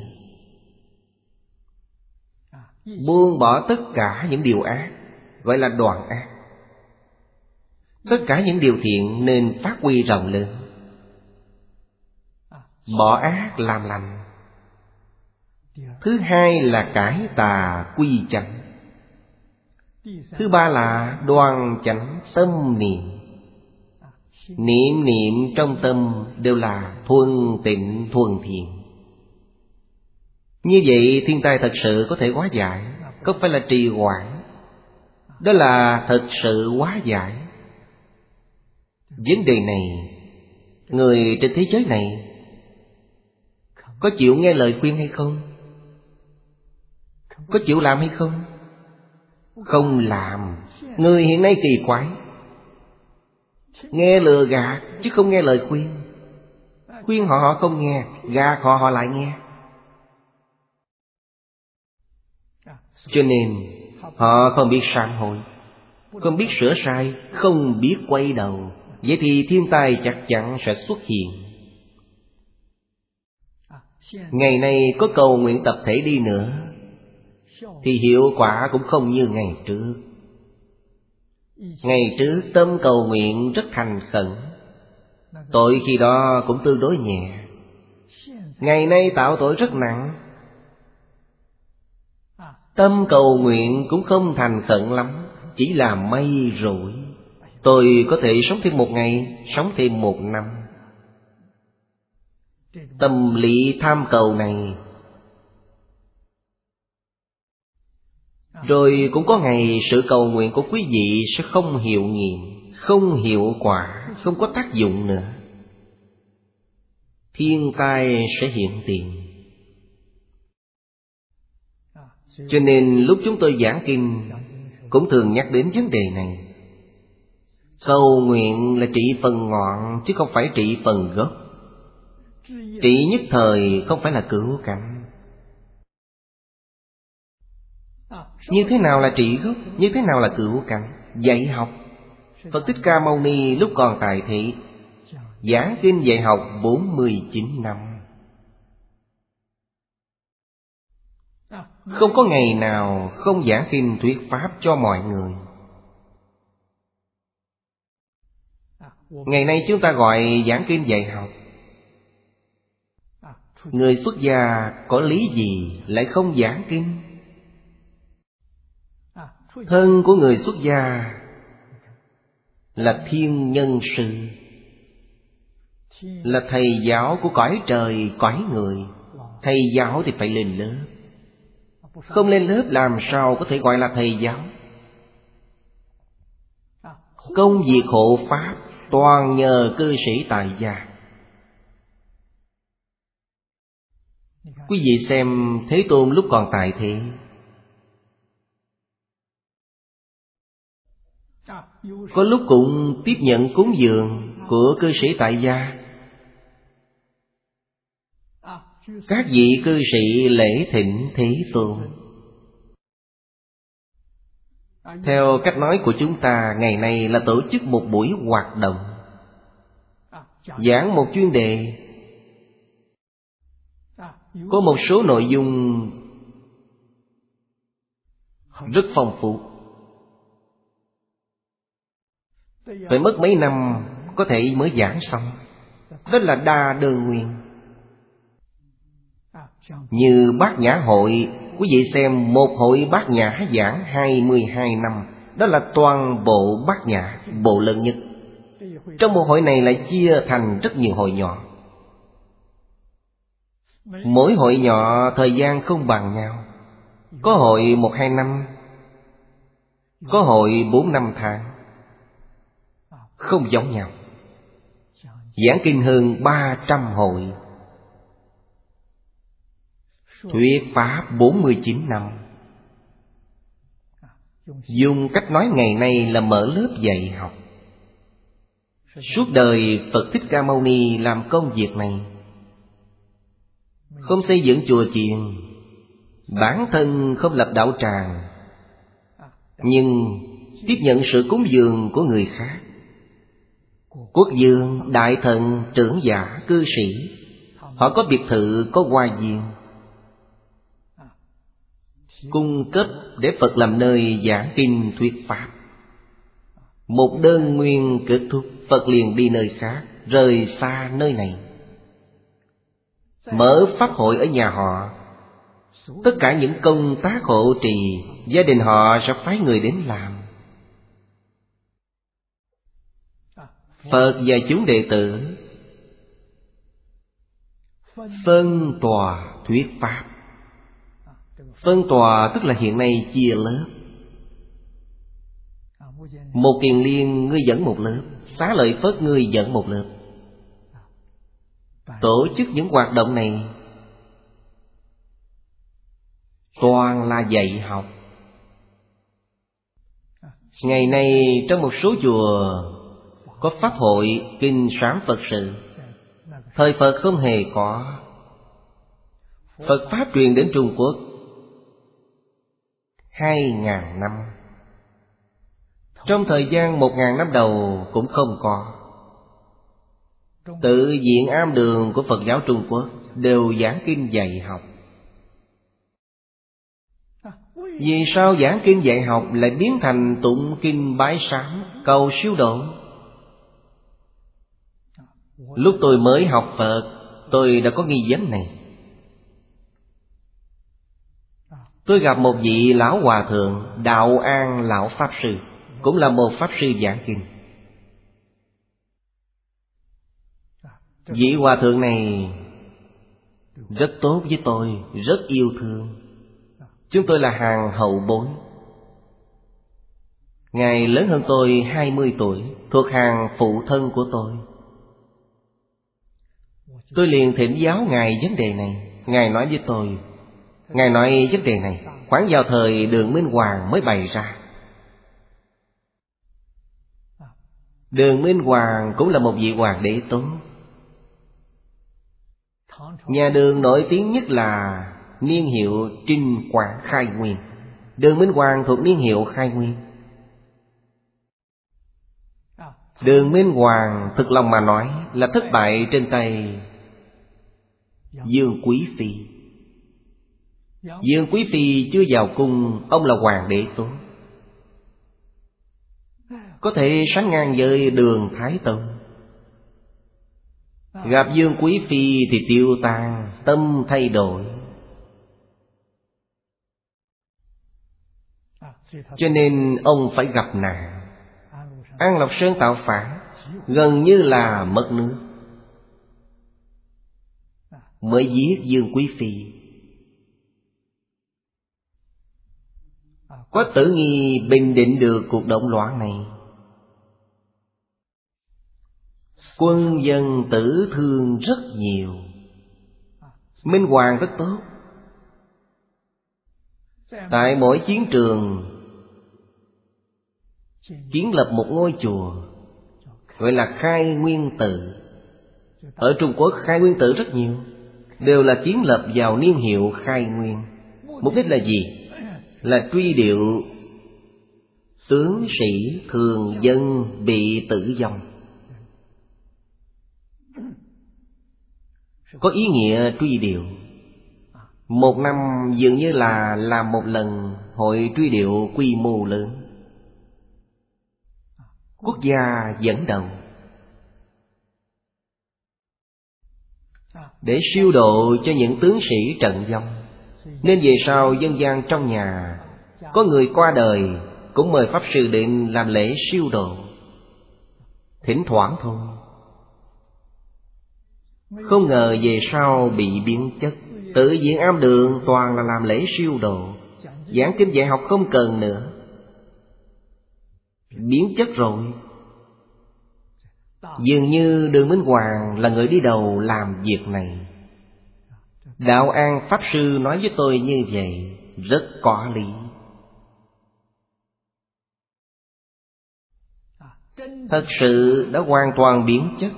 Buông bỏ tất cả những điều ác gọi là đoạn ác. Tất cả những điều thiện nên phát huy rộng lớn. Bỏ ác làm lành. Thứ hai là cải tà quy chánh. Thứ ba là đoan chánh tâm niệm. Niệm niệm trong tâm đều là thuần tịnh thuần thiện. Như vậy thiên tai thật sự có thể hóa giải, không phải là trì hoãn. Đó là thật sự hóa giải. Vấn đề này, người trên thế giới này có chịu nghe lời khuyên hay không? Có chịu làm hay không? Không làm. Người hiện nay kỳ quái, nghe lừa gạt chứ không nghe lời khuyên. Khuyên họ họ không nghe, gạt họ họ lại nghe. Cho nên họ không biết sám hối, không biết sửa sai, không biết quay đầu. Vậy thì thiên tai chắc chắn sẽ xuất hiện. Ngày nay có cầu nguyện tập thể đi nữa thì hiệu quả cũng không như ngày trước. Ngày trước tâm cầu nguyện rất thành khẩn, tội khi đó cũng tương đối nhẹ. Ngày nay tạo tội rất nặng, tâm cầu nguyện cũng không thành khẩn lắm, chỉ là mây rủi. Tôi có thể sống thêm 1 ngày, sống thêm 1 năm. Tâm lý tham cầu này, rồi cũng có ngày sự cầu nguyện của quý vị sẽ không hiệu nghiệm, không hiệu quả, không có tác dụng nữa. Thiên tai sẽ hiện tiền. Cho nên lúc chúng tôi giảng kinh cũng thường nhắc đến vấn đề này. Cầu nguyện là trị phần ngọn chứ không phải trị phần gốc. Trị nhất thời không phải là cứu cánh. Như thế nào là trị gốc? Như thế nào là cứu cánh? Dạy học. Phật Thích Ca Mâu Ni lúc còn tại thị giảng kinh dạy học 49 năm. Không có ngày nào không giảng kinh thuyết pháp cho mọi người. Ngày nay chúng ta gọi giảng kinh dạy học. Người xuất gia có lý gì lại không giảng kinh? Thân của người xuất gia là thiên nhân sư. là thầy giáo của cõi trời, cõi người. Thầy giáo thì phải lên lớp. Không lên lớp làm sao có thể gọi là thầy giáo. Công việc hộ pháp toàn nhờ cư sĩ tại gia. Quý vị xem Thế Tôn lúc còn tại thế, có lúc cũng tiếp nhận cúng dường của cư sĩ tại gia. Các vị cư sĩ lễ thỉnh Thế Tôn. Theo cách nói của chúng ta ngày nay là tổ chức một buổi hoạt động, giảng một chuyên đề, có một số nội dung rất phong phú. Phải mất mấy năm có thể mới giảng xong. Đó là đa đơn nguyên. Như Bát Nhã hội, quý vị xem một hội Bát Nhã giảng 22 năm. Đó là toàn bộ Bát Nhã, bộ lớn nhất. Trong một hội này lại chia thành rất nhiều hội nhỏ. Mỗi hội nhỏ thời gian không bằng nhau. Có hội 1-2 năm, có hội 4-5 tháng. Không giống nhau. Giảng kinh hơn 300 hội, thuyết pháp 49 năm. Dùng cách nói ngày nay là mở lớp dạy học. Suốt đời Phật Thích Ca Mâu Ni làm công việc này. Không xây dựng chùa chiền, bản thân không lập đạo tràng, nhưng tiếp nhận sự cúng dường của người khác. Quốc vương, đại thần, trưởng giả, cư sĩ, họ có biệt thự, có hoa viên, cung cấp để Phật làm nơi giảng kinh thuyết pháp. Một đơn nguyên kết thúc, Phật liền đi nơi khác, rời xa nơi này, mở pháp hội ở nhà họ. Tất cả những công tác hộ trì, gia đình họ sẽ phái người đến làm. Phật và chúng đệ tử phân tòa thuyết pháp. Phân tòa tức là hiện nay chia lớp. Một Kiền Liên ngươi dẫn một lớp, Xá Lợi Phất ngươi dẫn một lớp. Tổ chức những hoạt động này toàn là dạy học. Ngày nay trong một số chùa có pháp hội kinh sám Phật sự. Thời Phật không hề có. Phật pháp truyền đến Trung Quốc 2.000 năm. Trong thời gian 1.000 năm đầu cũng không có. Tự viện am đường của Phật giáo Trung Quốc đều giảng kinh dạy học. Vì sao giảng kinh dạy học lại biến thành tụng kinh bái sám, cầu siêu độ? Lúc tôi mới học Phật, tôi đã có nghi vấn này. Tôi gặp một vị lão hòa thượng Đạo An lão pháp sư, cũng là một pháp sư giảng kinh. Vị hòa thượng này rất tốt với tôi, rất yêu thương. Chúng tôi là hàng hậu bối. Ngài lớn hơn tôi 20 tuổi, thuộc hàng phụ thân của tôi. Tôi liền thỉnh giáo Ngài vấn đề này. Ngài nói với tôi, Ngài nói vấn đề này khoảng vào thời Đường Minh Hoàng mới bày ra. Đường Minh Hoàng cũng là một vị hoàng đế tốt. Nhà Đường nổi tiếng nhất là niên hiệu Trinh Quảng Khai Nguyên. Đường Minh Hoàng thuộc niên hiệu Khai Nguyên. Đường Minh Hoàng thực lòng mà nói là thất bại trên tay Dương Quý Phi. Dương Quý Phi chưa vào cung, ông là hoàng đế tốt, có thể sánh ngang với Đường Thái Tông. Gặp Dương Quý Phi thì tiêu tan, tâm thay đổi. Cho nên ông phải gặp nạn. An Lộc Sơn tạo phản, gần như là mất nước. mới giết Dương Quý Phi. Quách Tử Nghi bình định được cuộc động loạn này. Quân dân tử thương rất nhiều. Minh Hoàng rất tốt. Tại mỗi chiến trường kiến lập một ngôi chùa, gọi là Khai Nguyên Tự. Ở Trung Quốc Khai Nguyên Tự rất nhiều, đều là kiến lập vào niên hiệu Khai Nguyên. Mục đích là gì? Là truy điệu tướng sĩ thường dân bị tử vong. Có ý nghĩa truy điệu. Một năm dường như là làm một lần hội truy điệu quy mô lớn. Quốc gia dẫn đầu để siêu độ cho những tướng sĩ trận vong. Nên về sau dân gian trong nhà có người qua đời cũng mời Pháp Sư đến làm lễ siêu độ. Thỉnh thoảng thôi. Không ngờ về sau bị biến chất. Tự viện Am Đường toàn là làm lễ siêu độ. Giảng kinh dạy học không cần nữa, biến chất rồi. Dường như Đường Minh Hoàng là người đi đầu làm việc này. Đạo An Pháp Sư nói với tôi như vậy rất có lý. Thật sự đã hoàn toàn biến chất.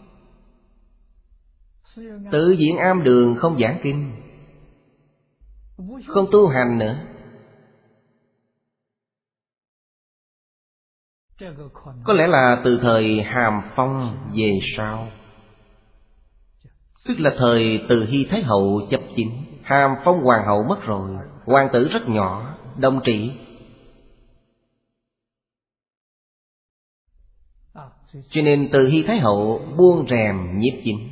Tự viện Am Đường không giảng kinh, không tu hành nữa. Có lẽ là từ thời Hàm Phong về sau, tức là thời Từ Hy Thái Hậu chấp chính. Hàm Phong hoàng hậu mất rồi, hoàng tử rất nhỏ, đồng trị. Cho nên Từ Hy Thái Hậu buông rèm nhiếp chính.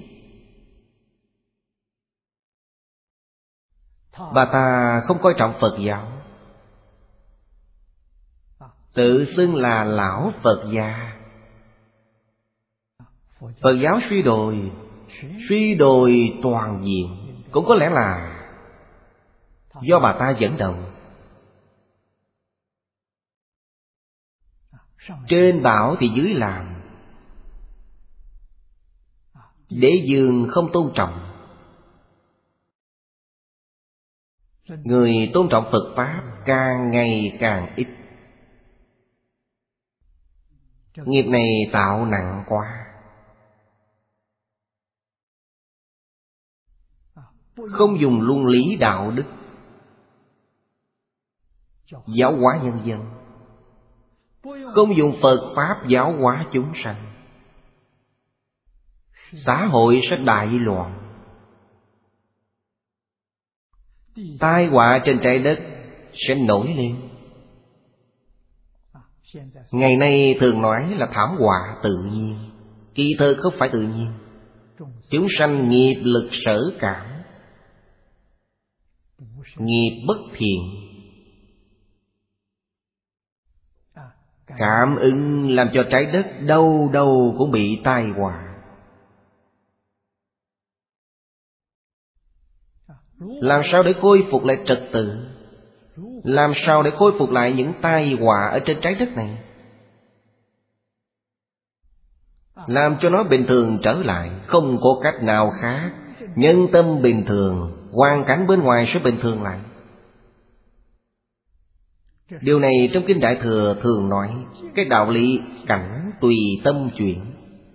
Bà ta không coi trọng Phật giáo, tự xưng là lão Phật gia. Phật giáo suy đồi toàn diện, cũng có lẽ là do bà ta dẫn đầu. Trên bảo thì dưới làm. Đế vương không tôn trọng. Người tôn trọng Phật Pháp càng ngày càng ít. Nghiệp này tạo nặng quá. Không dùng luân lý đạo đức giáo hóa nhân dân, không dùng Phật Pháp giáo hóa chúng sanh, xã hội sẽ đại loạn. Tai họa trên trái đất sẽ nổi lên. Ngày nay thường nói là thảm họa tự nhiên, kỳ thực không phải tự nhiên. Chúng sanh nghiệp lực sở cảm, nghiệp bất thiện, cảm ứng làm cho trái đất đâu đâu cũng bị tai họa. Làm sao để khôi phục lại trật tự? Làm sao để khôi phục lại những tai họa ở trên trái đất này? Làm cho nó bình thường trở lại, không có cách nào khác. Nhân tâm bình thường, hoàn cảnh bên ngoài sẽ bình thường lại. Điều này trong Kinh Đại Thừa thường nói, cái đạo lý cảnh tùy tâm chuyển.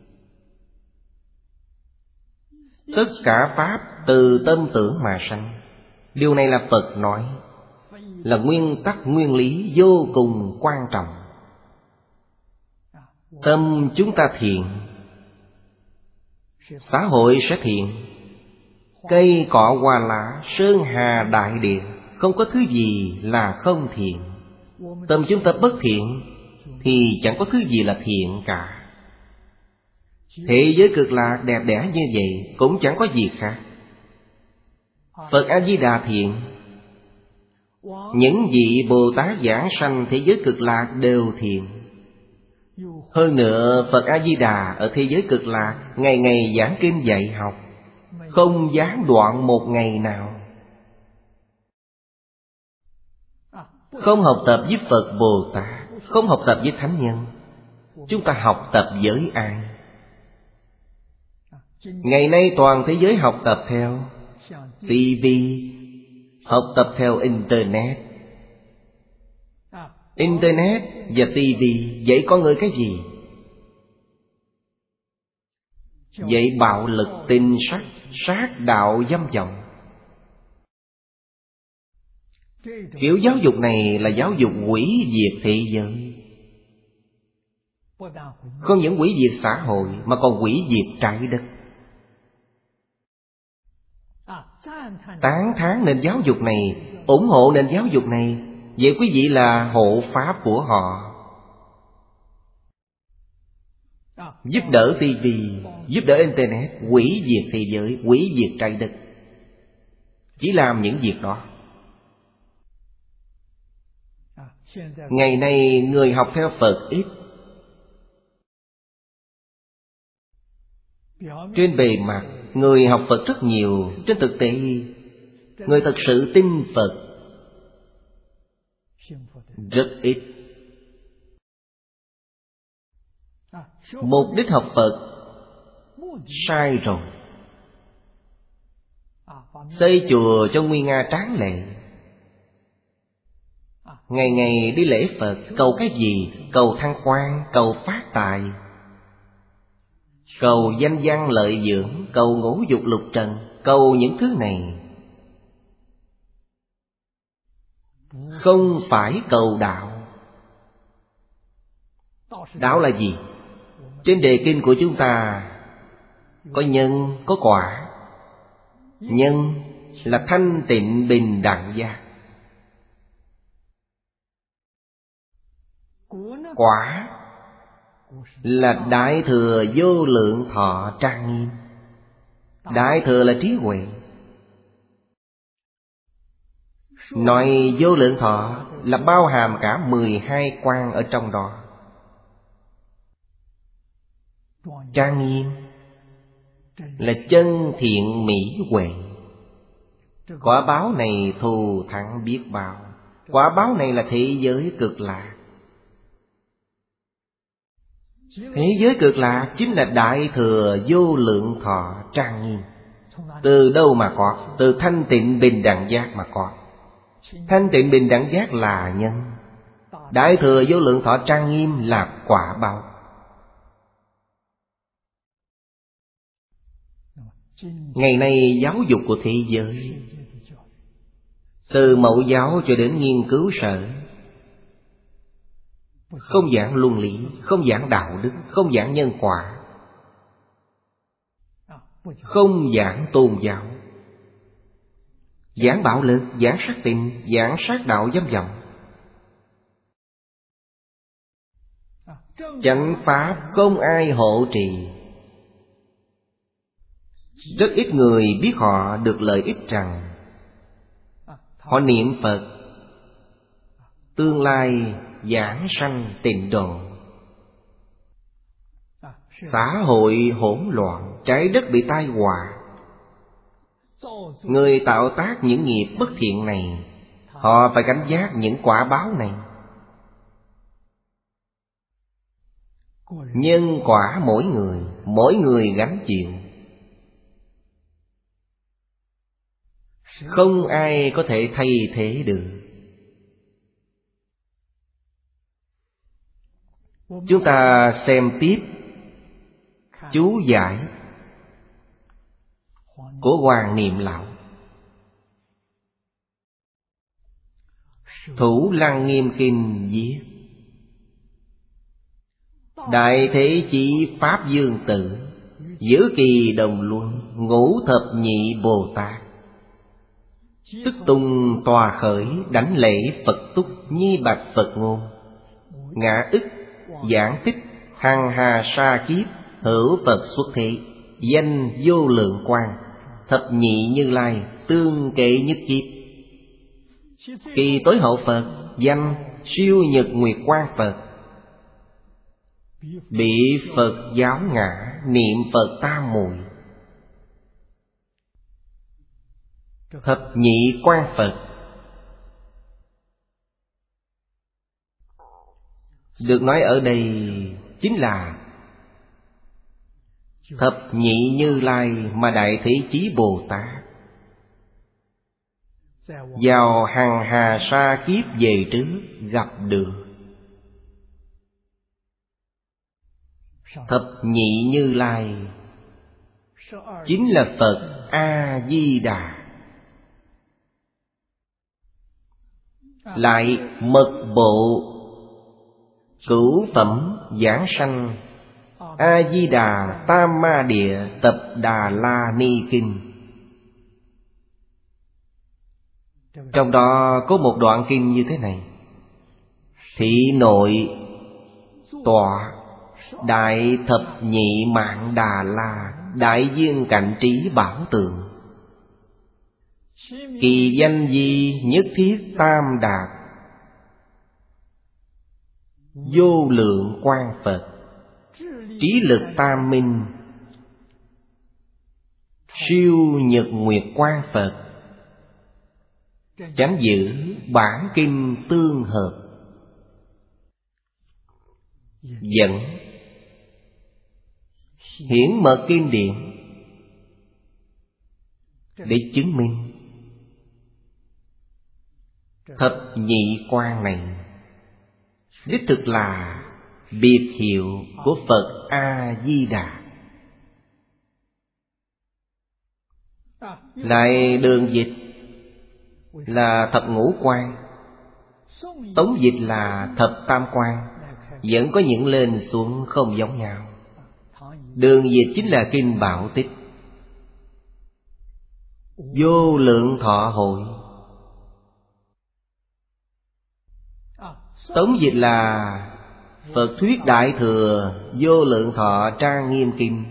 Tất cả Pháp từ tâm tưởng mà sanh. Điều này là Phật nói, là nguyên tắc nguyên lý vô cùng quan trọng. Tâm chúng ta thiện, xã hội sẽ thiện. Cây cỏ hoa lá, sơn hà đại địa, không có thứ gì là không thiện. Tâm chúng ta bất thiện thì chẳng có thứ gì là thiện cả. Thế giới cực lạc đẹp đẽ như vậy cũng chẳng có gì khác. Phật A-di-đà thiện, những vị Bồ Tát giảng sanh thế giới cực lạc đều thiện. Hơn nữa Phật A-di-đà ở thế giới cực lạc ngày ngày giảng kinh dạy học, không gián đoạn một ngày nào. Không học tập với Phật Bồ Tát, không học tập với Thánh Nhân, chúng ta học tập với ai? Ngày nay toàn thế giới học tập theo TV, học tập theo Internet. Internet và TV dạy con người cái gì? Dạy bạo lực, tình sắc, sát đạo, dâm vọng. Kiểu giáo dục này là giáo dục hủy diệt thế giới. Không những hủy diệt xã hội mà còn hủy diệt trái đất. Tán thán nền giáo dục này, ủng hộ nền giáo dục này, vậy quý vị là hộ pháp của họ. Giúp đỡ TV, giúp đỡ Internet, hủy diệt thế giới, hủy diệt trái đất. Chỉ làm những việc đó. Ngày nay người học theo Phật ít. Trên bề mặt người học Phật rất nhiều, trên thực tế người thật sự tin Phật rất ít. Mục đích học Phật sai rồi. Xây chùa cho nguy nga tráng lệ, ngày ngày đi lễ Phật, cầu cái gì? Cầu thăng quan, cầu phát tài, cầu danh văn lợi dưỡng, cầu ngũ dục lục trần, cầu những thứ này. Không phải cầu đạo. Đạo là gì? Trên đề kinh của chúng ta có nhân, có quả. Nhân là thanh tịnh bình đẳng giác. Quả là đại thừa vô lượng thọ trang nghiêm. Đại thừa là trí huệ. Nói vô lượng thọ là bao hàm cả 12 quan ở trong đó. Trang nghiêm là chân thiện mỹ huệ. Quả báo này thù thắng biết bao. Quả báo này là thế giới cực lạc. Thế giới cực lạc chính là đại thừa vô lượng thọ trang nghiêm. Từ đâu mà có? Từ thanh tịnh bình đẳng giác mà có. Thanh tịnh bình đẳng giác là nhân. Đại thừa vô lượng thọ trang nghiêm là quả báo. Ngày nay giáo dục của thế giới, từ mẫu giáo cho đến nghiên cứu sở, không giảng luân lý, không giảng đạo đức, không giảng nhân quả, không giảng tôn giáo, giảng bạo lực, giảng sát tình, giảng sát đạo dâm vọng. Chánh pháp không ai hộ trì. Rất ít người biết họ được lợi ích rằng họ niệm Phật, tương lai giảng sanh tịnh độ. Xã hội hỗn loạn, trái đất bị tai họa. Người tạo tác những nghiệp bất thiện này, họ phải gánh vác những quả báo này. Nhân quả mỗi người gánh chịu. Không ai có thể thay thế được. Chúng ta xem tiếp chú giải của Hoàng Niệm Lão. Thủ Lăng Nghiêm Kinh viết: Đại Thế Chí Pháp Dương Tử, Giữ Kỳ Đồng Luân, Ngũ Thập Nhị Bồ Tát, tức tung tòa khởi, đảnh lễ Phật túc, nhi bạch Phật ngôn. Ngã ức giảng tích, hằng hà sa kiếp, hữu Phật xuất thế, danh vô lượng quang, thập nhị Như Lai, tương kệ nhất kiếp. Kỳ tối hậu Phật, danh siêu nhật nguyệt quang Phật. Bị Phật giáo ngã, niệm Phật tam muội. Thập nhị quan Phật được nói ở đây chính là thập nhị Như Lai mà Đại Thế Chí Bồ Tát vào hằng hà sa kiếp về trước gặp được. Thập nhị Như Lai chính là Phật A-di-đà, lại mật bộ cửu phẩm giảng sanh A-di-đà Tam Ma Địa Tập Đà La Ni Kinh. Trong đó có một đoạn kinh như thế này: thị nội tọa đại thập nhị mạng Đà La đại viên cạnh trí bảo tượng, kỳ danh di nhất thiết tam đạt vô lượng quan Phật, trí lực tam minh siêu nhật nguyệt quan Phật, chánh giữ bản kinh tương hợp. Dẫn hiển mật kinh điển để chứng minh thập nhị quan này đích thực là biệt hiệu của Phật A-di-đà. Lại đường dịch là thập ngũ quan, tống dịch là thập tam quan, vẫn có những lên xuống không giống nhau. Đường dịch chính là kinh Bảo Tích, vô lượng thọ hội. Tống dịch là Phật thuyết Đại Thừa Vô Lượng Thọ Trang Nghiêm Kinh.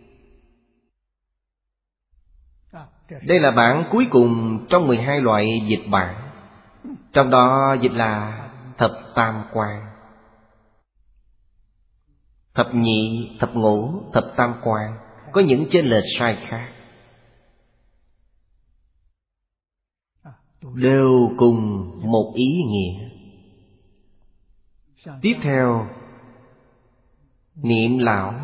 Đây là bản cuối cùng trong 12 loại dịch bản. Trong đó dịch là thập tam quan. Thập nhị, thập ngũ, thập tam quan có những chênh lệch sai khác, đều cùng một ý nghĩa. Tiếp theo, niệm lão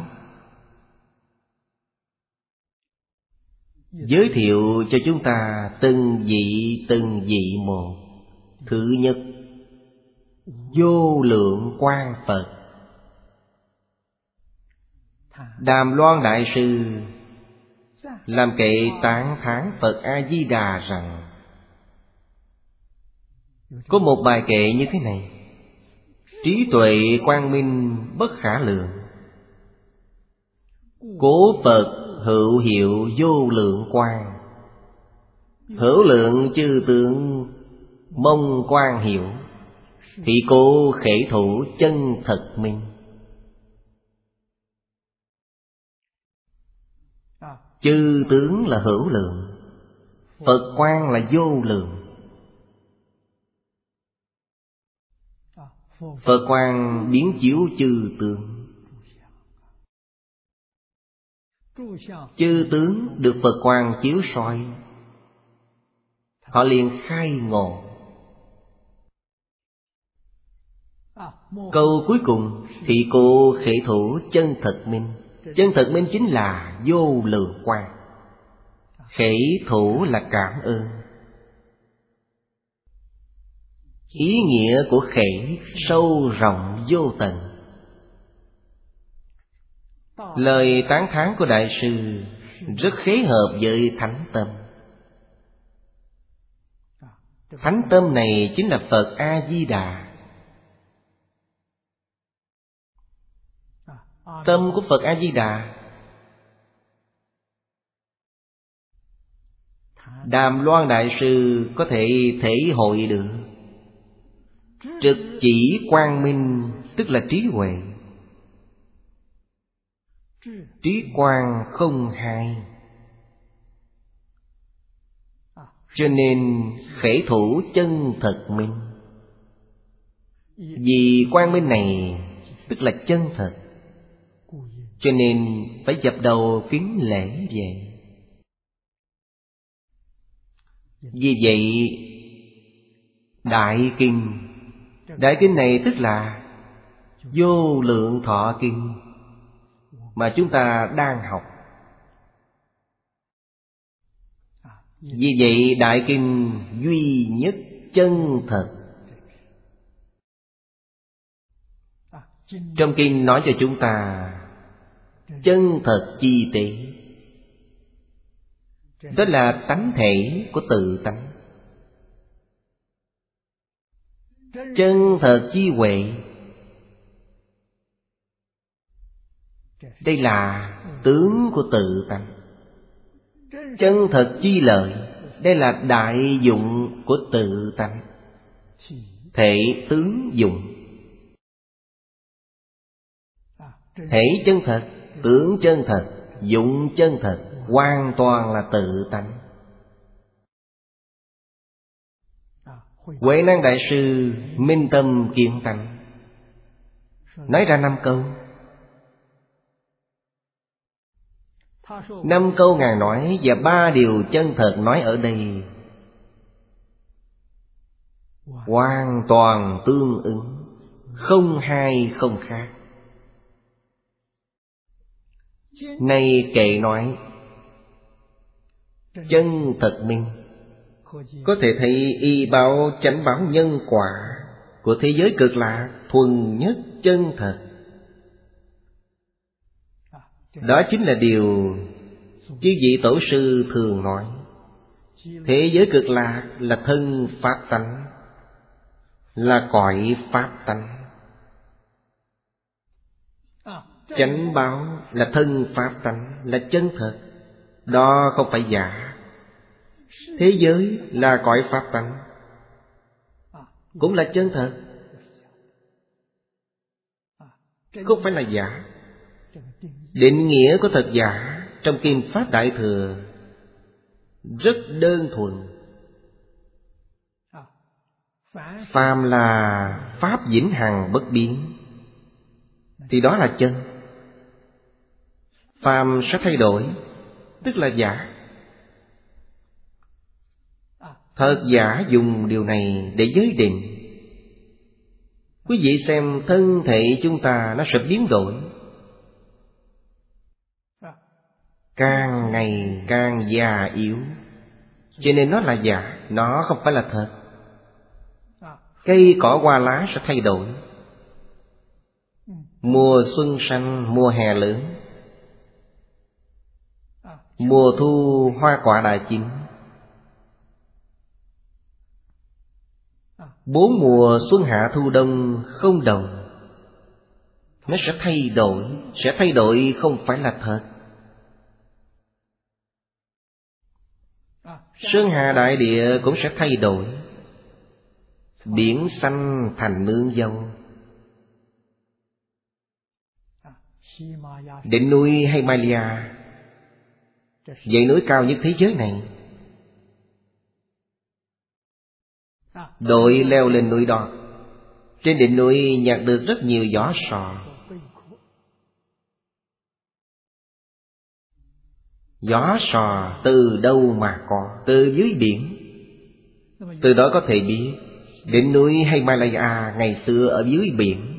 giới thiệu cho chúng ta từng vị một. Thứ nhất, vô lượng quan Phật. Đàm Loan Đại Sư làm kệ tán thán Phật A-di-đà rằng, có một bài kệ như thế này: trí tuệ quang minh bất khả lượng, cố Phật hữu hiệu vô lượng quang, hữu lượng chư tướng mong quang hiệu, thị cố khể thủ chân thật minh. Chư tướng là hữu lượng, Phật quang là vô lượng. Phật quang biến chiếu chư tướng, chư tướng được Phật quang chiếu soi, họ liền khai ngộ. Câu cuối cùng, thị cô khể thủ chân thật minh. Chân thật minh chính là vô lượng quang. Khể thủ là cảm ơn. Ý nghĩa của khể sâu rộng vô tận. Lời tán thán của Đại sư rất khế hợp với thánh tâm. Thánh tâm này chính là Phật A-di-đà. Tâm của Phật A-di-đà, Đàm Loan Đại Sư có thể thể hội được. Trực chỉ quang minh tức là trí huệ, trí quang không hai. Cho nên khể thủ chân thật minh. Vì quang minh này tức là chân thật, cho nên phải dập đầu kính lễ về. Vì vậy Đại Kinh này tức là Vô Lượng Thọ Kinh mà chúng ta đang học. Vì vậy Đại Kinh duy nhất chân thật. Trong kinh nói cho chúng ta chân thật chi tế, đó là tánh thể của tự tánh. Chân thật chi huệ, đây là tướng của tự tánh. Chân thật chi lợi, đây là đại dụng của tự tánh. Thể tướng dụng. Thể chân thật, tướng chân thật, dụng chân thật, hoàn toàn là tự tánh. Huệ Năng Đại Sư minh tâm kiến tánh, nói ra 5 câu. 5 câu Ngài nói và 3 điều chân thật nói ở đây hoàn toàn tương ứng, không hai không khác. Nay kệ nói chân thật minh, có thể thấy y báo chánh báo nhân quả của thế giới cực lạc thuần nhất chân thật. Đó chính là điều chư vị tổ sư thường nói. Thế giới cực lạc là thân pháp tánh, là cõi pháp tánh. Chánh báo là thân pháp tánh, là chân thật. Đó không phải giả. Thế giới là cõi pháp tánh, cũng là chân thật, không phải là giả. Định nghĩa của thật giả trong Kinh Pháp Đại Thừa rất đơn thuần. Phàm là pháp vĩnh hằng bất biến thì đó là chân. Phàm sẽ thay đổi, tức là giả. Thật giả dùng điều này để giới định. Quý vị xem thân thể chúng ta nó sẽ biến đổi, càng ngày càng già yếu, cho nên nó là giả, nó không phải là thật. Cây cỏ hoa lá sẽ thay đổi. Mùa xuân xanh, mùa hè lớn, mùa thu hoa quả đã chín. 4 mùa xuân hạ thu đông không đồng, nó sẽ thay đổi. Sẽ thay đổi không phải là thật. Sơn hà đại địa cũng sẽ thay đổi. Biển xanh thành nương dâu. Đỉnh núi Himalaya, dãy núi cao nhất thế giới này, đội leo lên núi đó. Trên đỉnh núi nhặt được rất nhiều vỏ sò. Vỏ sò từ đâu mà có? Từ dưới biển. Từ đó có thể biết đỉnh núi Himalaya ngày xưa ở dưới biển.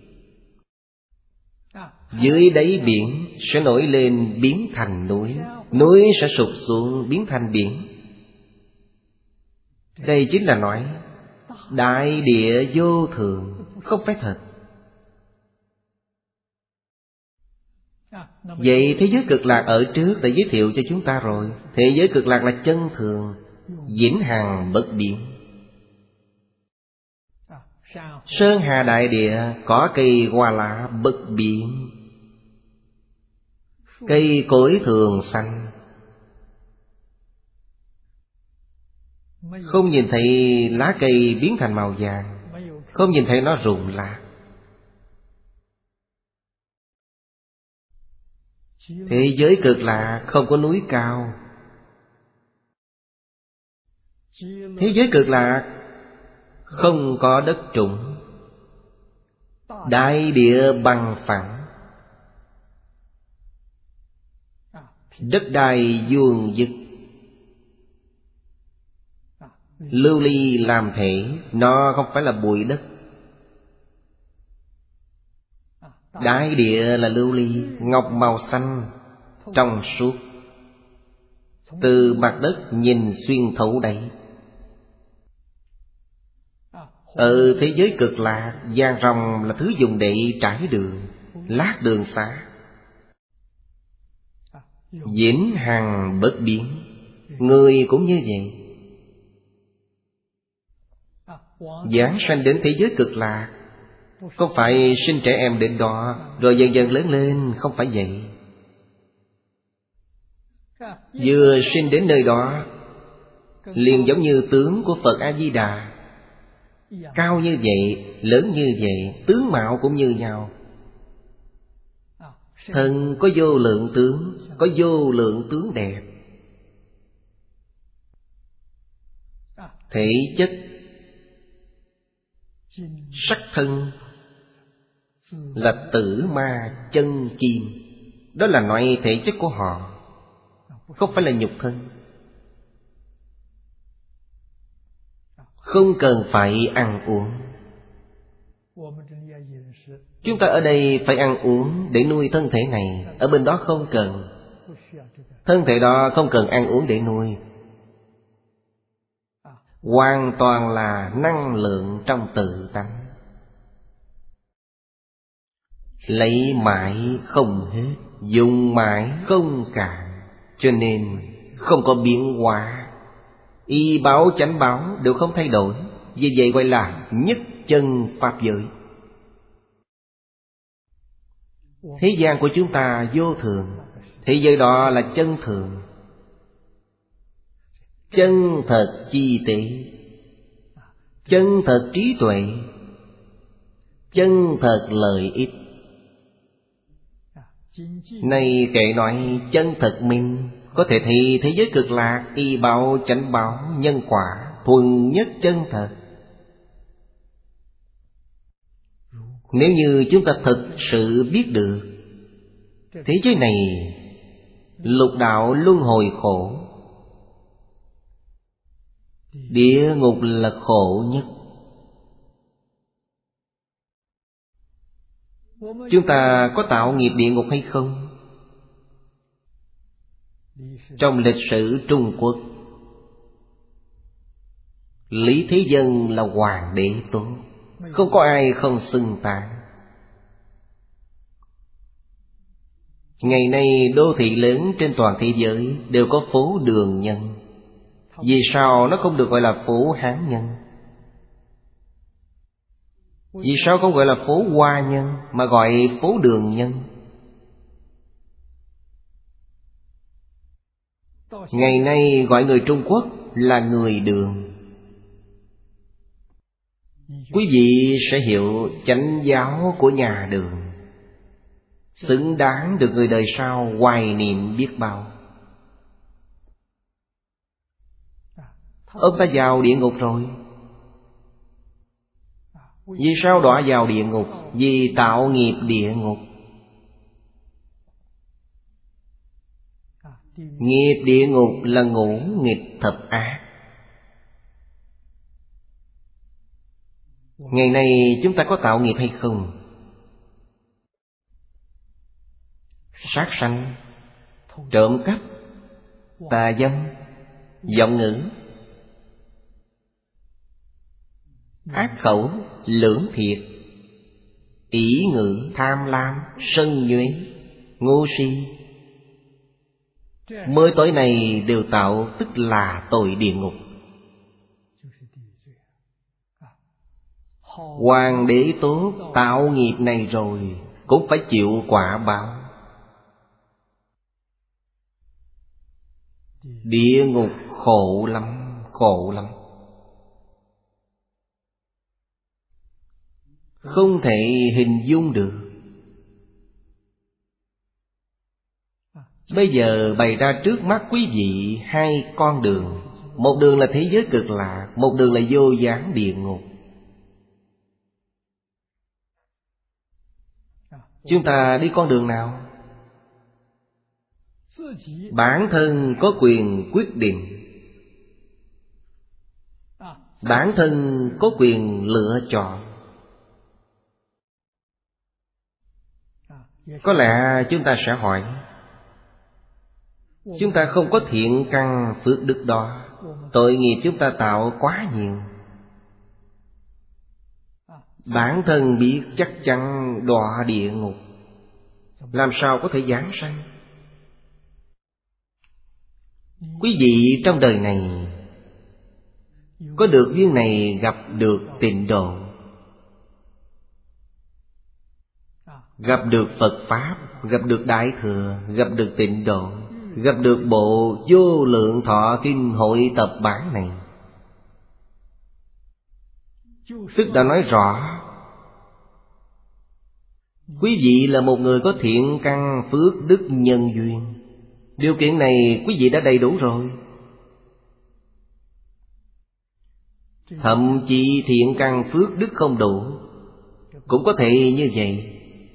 Dưới đáy biển sẽ nổi lên biến thành núi, núi sẽ sụp xuống biến thành biển. Đây chính là nói đại địa vô thường, không phải thật. Vậy thế giới cực lạc ở trước đã giới thiệu cho chúng ta rồi. Thế giới cực lạc là chân thường, vĩnh hằng bất biến. Sơn hà đại địa có cây hoa lá bất biến, cây cối thường xanh. Không nhìn thấy lá cây biến thành màu vàng, không nhìn thấy nó rụng lá. Thế giới cực lạc không có núi cao. Thế giới cực lạc không có đất trũng, đại địa bằng phẳng, đất đai vuông vức. Lưu ly làm thể, nó không phải là bụi đất. Đại địa là lưu ly, ngọc màu xanh, trong suốt. Từ mặt đất nhìn xuyên thấu đáy. Ở thế giới cực lạc, vàng ròng là thứ dùng để trải đường, lát đường xá. Vĩnh hằng bất biến. Người cũng như vậy. Giáng sanh đến thế giới cực lạc, không phải sinh trẻ em đến đó rồi dần dần lớn lên, không phải vậy. Vừa sinh đến nơi đó liền giống như tướng của Phật A-di-đà, cao như vậy, lớn như vậy, tướng mạo cũng như nhau. Thân có vô lượng tướng, có vô lượng tướng đẹp. Thể chất, sắc thân là tử ma chân kim. Đó là loại thể chất của họ, không phải là nhục thân. Không cần phải ăn uống. Chúng ta ở đây phải ăn uống để nuôi thân thể này. Ở bên đó không cần. Thân thể đó không cần ăn uống để nuôi. Hoàn toàn là năng lượng trong tự tánh, lấy mãi không hết, dùng mãi không cạn. Cho nên không có biến hóa. Y báo chánh báo đều không thay đổi. Vì vậy gọi là nhất chân pháp giới. Thế gian của chúng ta vô thường, thế giới đó là chân thường. Chân thật chi tế, chân thật trí tuệ, chân thật lợi ích. Này kệ nói chân thật minh, có thể thì thế giới cực lạc, y báo chánh báo, nhân quả thuần nhất chân thật. Nếu như chúng ta thực sự biết được thế giới này lục đạo luân hồi khổ, địa ngục là khổ nhất. Chúng ta có tạo nghiệp địa ngục hay không? Trong lịch sử Trung Quốc, Lý Thế Dân là hoàng đế tốt, không có ai không xưng tán. Ngày nay đô thị lớn trên toàn thế giới đều có phố Đường Nhân. Vì sao nó không được gọi là phố Hán Nhân? Vì sao không gọi là phố Hoa Nhân mà gọi phố Đường Nhân? Ngày nay gọi người Trung Quốc là người Đường. Quý vị sẽ hiểu chánh giáo của nhà Đường, xứng đáng được người đời sau hoài niệm biết bao. Ông ta vào địa ngục rồi. Vì sao đọa vào địa ngục? Vì tạo nghiệp địa ngục. Nghiệp địa ngục là ngũ nghịch thập ác. Ngày nay chúng ta có tạo nghiệp hay không? Sát sanh, trộm cắp, tà dâm, vọng ngữ, ác khẩu, lưỡng thiệt, ỷ ngữ, tham lam, sân nhuế, ngu si. 10 tội này đều tạo tức là tội địa ngục. Hoàng đế tốt tạo nghiệp này rồi cũng phải chịu quả báo. Địa ngục khổ lắm, khổ lắm, không thể hình dung được. Bây giờ bày ra trước mắt quý vị 2 con đường. Một đường là thế giới cực lạc, một đường là vô gián địa ngục. Chúng ta đi con đường nào? Bản thân có quyền quyết định. Bản thân có quyền lựa chọn. Có lẽ chúng ta sẽ hỏi, chúng ta không có thiện căn phước đức đó, tội nghiệp chúng ta tạo quá nhiều. Bản thân biết chắc chắn đọa địa ngục, làm sao có thể giáng sanh? Quý vị trong đời này có được duyên này gặp được tịnh độ, gặp được Phật Pháp, gặp được Đại Thừa, gặp được tịnh độ, gặp được bộ Vô Lượng Thọ Kinh hội tập bản này, tức đã nói rõ quý vị là một người có thiện căn phước đức nhân duyên. Điều kiện này quý vị đã đầy đủ rồi. Thậm chí thiện căn phước đức không đủ cũng có thể như vậy.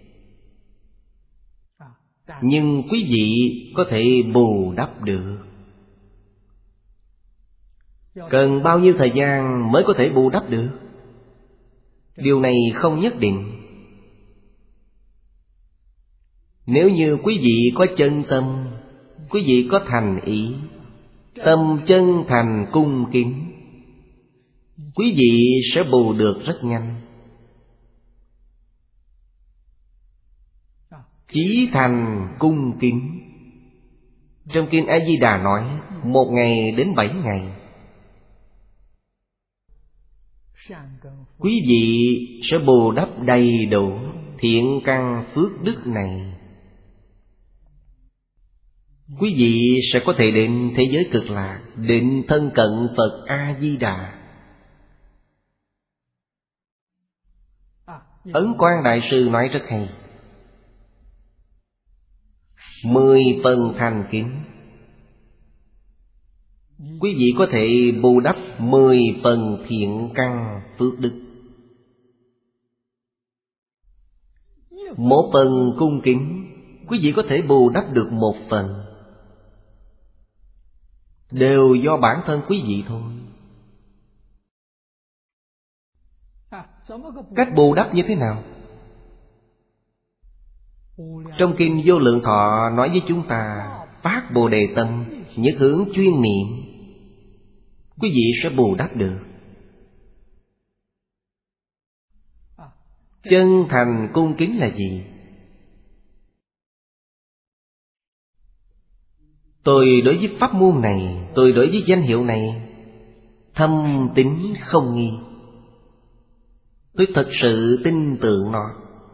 Nhưng quý vị có thể bù đắp được. Cần bao nhiêu thời gian mới có thể bù đắp được? Điều này không nhất định. Nếu như quý vị có chân tâm, quý vị có thành ý, tâm chân thành cung kính, quý vị sẽ bù được rất nhanh. Chí thành cung kính, trong kinh A Di Đà nói 1 ngày đến 7 ngày, quý vị sẽ bù đắp đầy đủ thiện căn phước đức này. Quý vị sẽ có thể đến thế giới cực lạc, đến thân cận Phật A Di Đà. Ấn Quang Đại Sư nói rất hay: 10 phần thành kính, quý vị có thể bù đắp 10 phần thiện căn phước đức. 1 phần cung kính, quý vị có thể bù đắp được 1 phần. Đều do bản thân quý vị thôi. Cách bù đắp như thế nào? Trong kinh Vô Lượng Thọ nói với chúng ta, phát Bồ Đề tâm, nhất hướng chuyên niệm, quý vị sẽ bù đắp được. Chân thành cung kính là gì? Tôi đối với pháp môn này, tôi đối với danh hiệu này thâm tín không nghi. Tôi thật sự tin tưởng nó.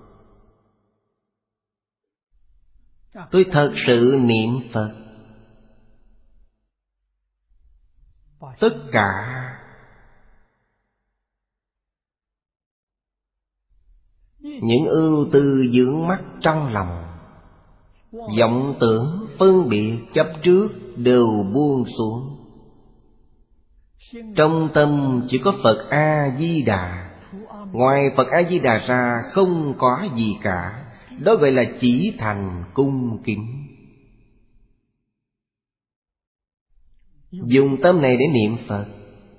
Tôi thật sự niệm Phật. Tất cả những ưu tư vướng mắc trong lòng, vọng tưởng, phân biệt, chấp trước đều buông xuống. Trong tâm chỉ có Phật A-di-đà. Ngoài Phật A-di-đà ra không có gì cả. Đó gọi là chỉ thành cung kính. Dùng tâm này để niệm Phật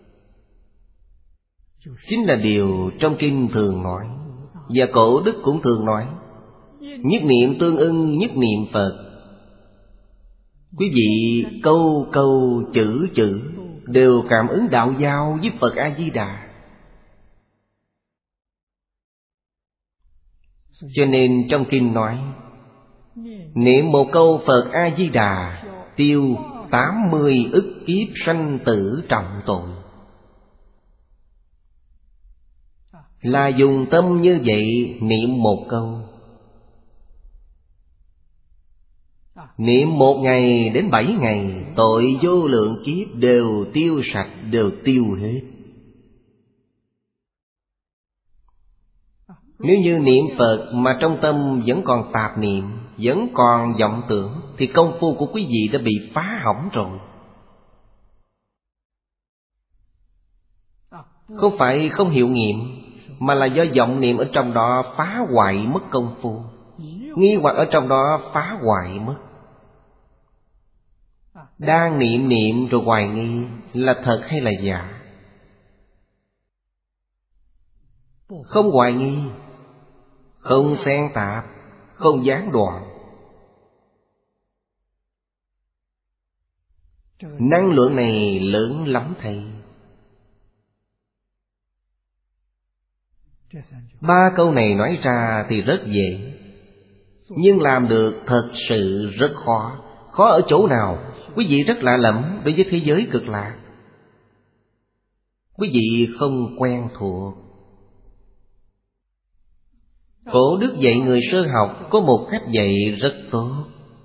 chính là điều trong kinh thường nói, và cổ đức cũng thường nói. Nhất niệm tương ưng nhất niệm Phật. Quý vị câu câu chữ chữ đều cảm ứng đạo giao với Phật A-di-đà. Cho nên trong kinh nói, niệm 1 câu Phật A-di-đà tiêu 80 ức kiếp sanh tử trọng tội. Là dùng tâm như vậy niệm 1 câu. Niệm 1 ngày đến 7 ngày, tội vô lượng kiếp đều tiêu sạch, đều tiêu hết. Nếu như niệm Phật mà trong tâm vẫn còn tạp niệm, vẫn còn vọng tưởng, thì công phu của quý vị đã bị phá hỏng rồi. Không phải không hiệu nghiệm, mà là do vọng niệm ở trong đó phá hoại mất công phu. Nghi hoặc ở trong đó phá hoại mất. Đang niệm rồi hoài nghi là thật hay là giả. không hoài nghi, không xen tạp, không gián đoạn. Năng lượng này lớn lắm thầy. 3 câu này nói ra thì rất dễ, nhưng làm được thật sự rất khó. Khó ở chỗ nào? Quý vị rất lạ lẫm đối với thế giới Cực Lạc. Quý vị không quen thuộc. Cổ đức dạy người sơ học có một cách dạy rất tốt.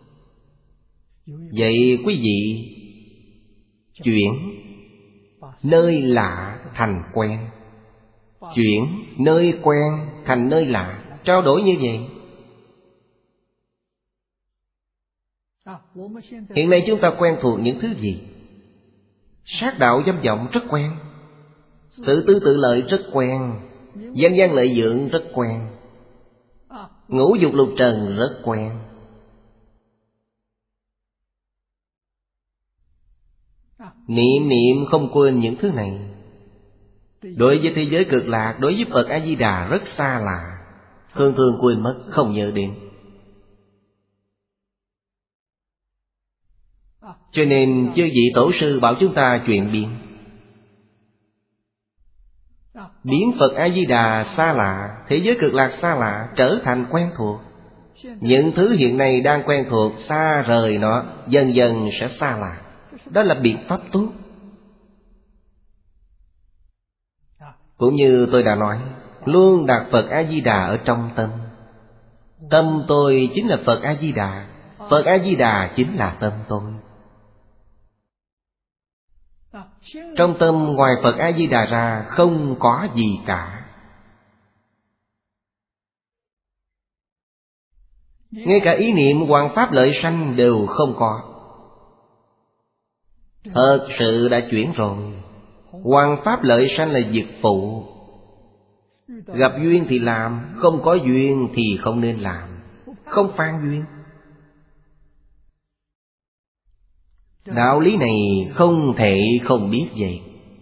Vậy quý vị chuyển nơi lạ thành quen, chuyển nơi quen thành nơi lạ, trao đổi như vậy. Hiện nay chúng ta quen thuộc những thứ gì? Sát đạo dâm vọng rất quen, tự tư tự lợi rất quen, dân gian lợi dưỡng rất quen, ngũ dục lục trần rất quen. Niệm niệm không quên những thứ này. Đối với thế giới Cực Lạc, đối với Phật A-di-đà rất xa lạ, thường thường quên mất, không nhớ đến. Cho nên chư vị tổ sư bảo chúng ta chuyển biến. Biến Phật A-di-đà xa lạ, thế giới Cực Lạc xa lạ, trở thành quen thuộc. Những thứ hiện nay đang quen thuộc, xa rời nó, dần dần sẽ xa lạ. Đó là biện pháp tốt. Cũng như tôi đã nói, luôn đặt Phật A-di-đà ở trong tâm. Tâm tôi chính là Phật A-di-đà, Phật A-di-đà chính là tâm tôi. Trong tâm ngoài Phật A-di-đà ra không có gì cả. Ngay cả ý niệm hoằng pháp lợi sanh đều không có. Thật sự đã chuyển rồi. Hoằng pháp lợi sanh là việc phụ. Gặp duyên thì làm, không có duyên thì không nên làm, không phan duyên. Đạo lý này không thể không biết vậy.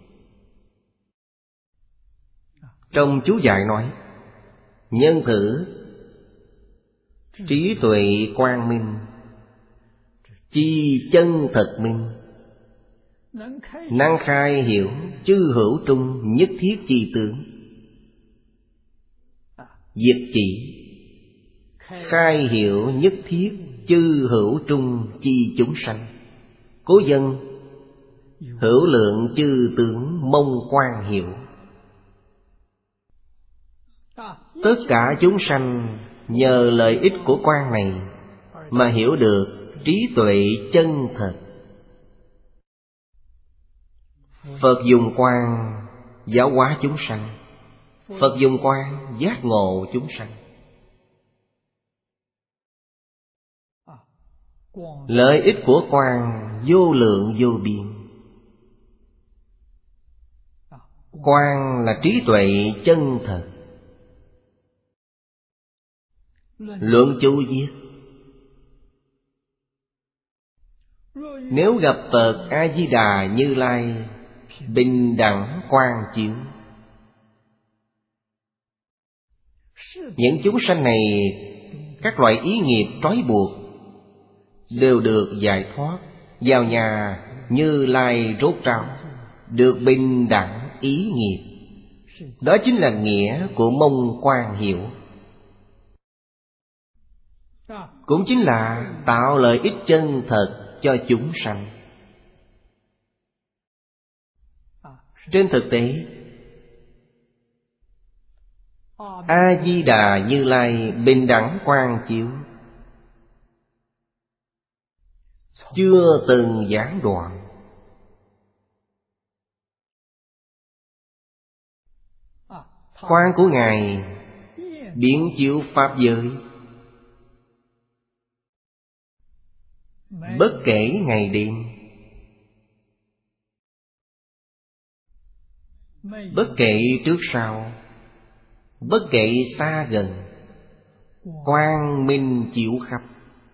Trong chú giải nói, nhân thử trí tuệ quang minh, chi chân thật minh, năng khai hiểu chư hữu trung nhất thiết chi tướng. Diệt chỉ khai hiểu nhất thiết chư hữu trung chi chúng sanh. Cố dân hữu lượng chư tướng mong quan hiểu. Tất cả chúng sanh nhờ lợi ích của quan này mà hiểu được trí tuệ chân thật. Phật dùng quan giáo hóa chúng sanh, Phật dùng quan giác ngộ chúng sanh. Lợi ích của quan vô lượng vô biên. Quan là trí tuệ chân thật. Luận chú viết, nếu gặp Phật A-di-đà Như Lai bình đẳng quang chiếu, những chúng sanh này các loại ý nghiệp trói buộc đều được giải thoát, vào nhà Như Lai rốt ráo, được bình đẳng ý nghiệp. Đó chính là nghĩa của mong quan hiểu, cũng chính là tạo lợi ích chân thật cho chúng sanh. Trên thực tế, A-di-đà Như Lai bình đẳng quang chiếu chưa từng gián đoạn. Quang của Ngài biến chiếu pháp giới, bất kể ngày đêm, bất kể trước sau, bất kể xa gần, quang minh chiếu khắp.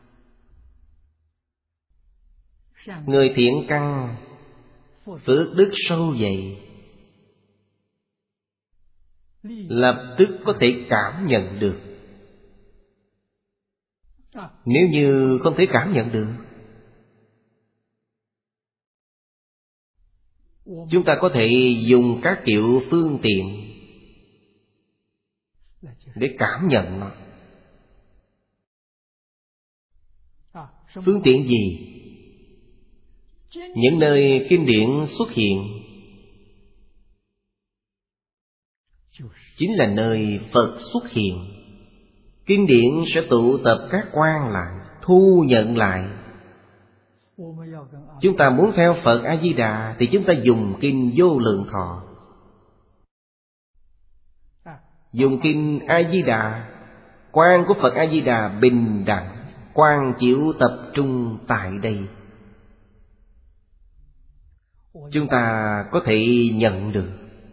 Người thiện căn phước đức sâu dày, lập tức có thể cảm nhận được. Nếu như không thể cảm nhận được, chúng ta có thể dùng các kiểu phương tiện để cảm nhận nó. Phương tiện gì? Những nơi kinh điển xuất hiện chính là nơi Phật xuất hiện. Kinh điển sẽ tụ tập các quan lại, thu nhận lại. Chúng ta muốn theo Phật A-di-đà thì chúng ta dùng kinh Vô Lượng Thọ. Dùng kinh A-di-đà, quan của Phật A-di-đà bình đẳng, quang chiếu tập trung tại đây. Chúng ta có thể nhận được.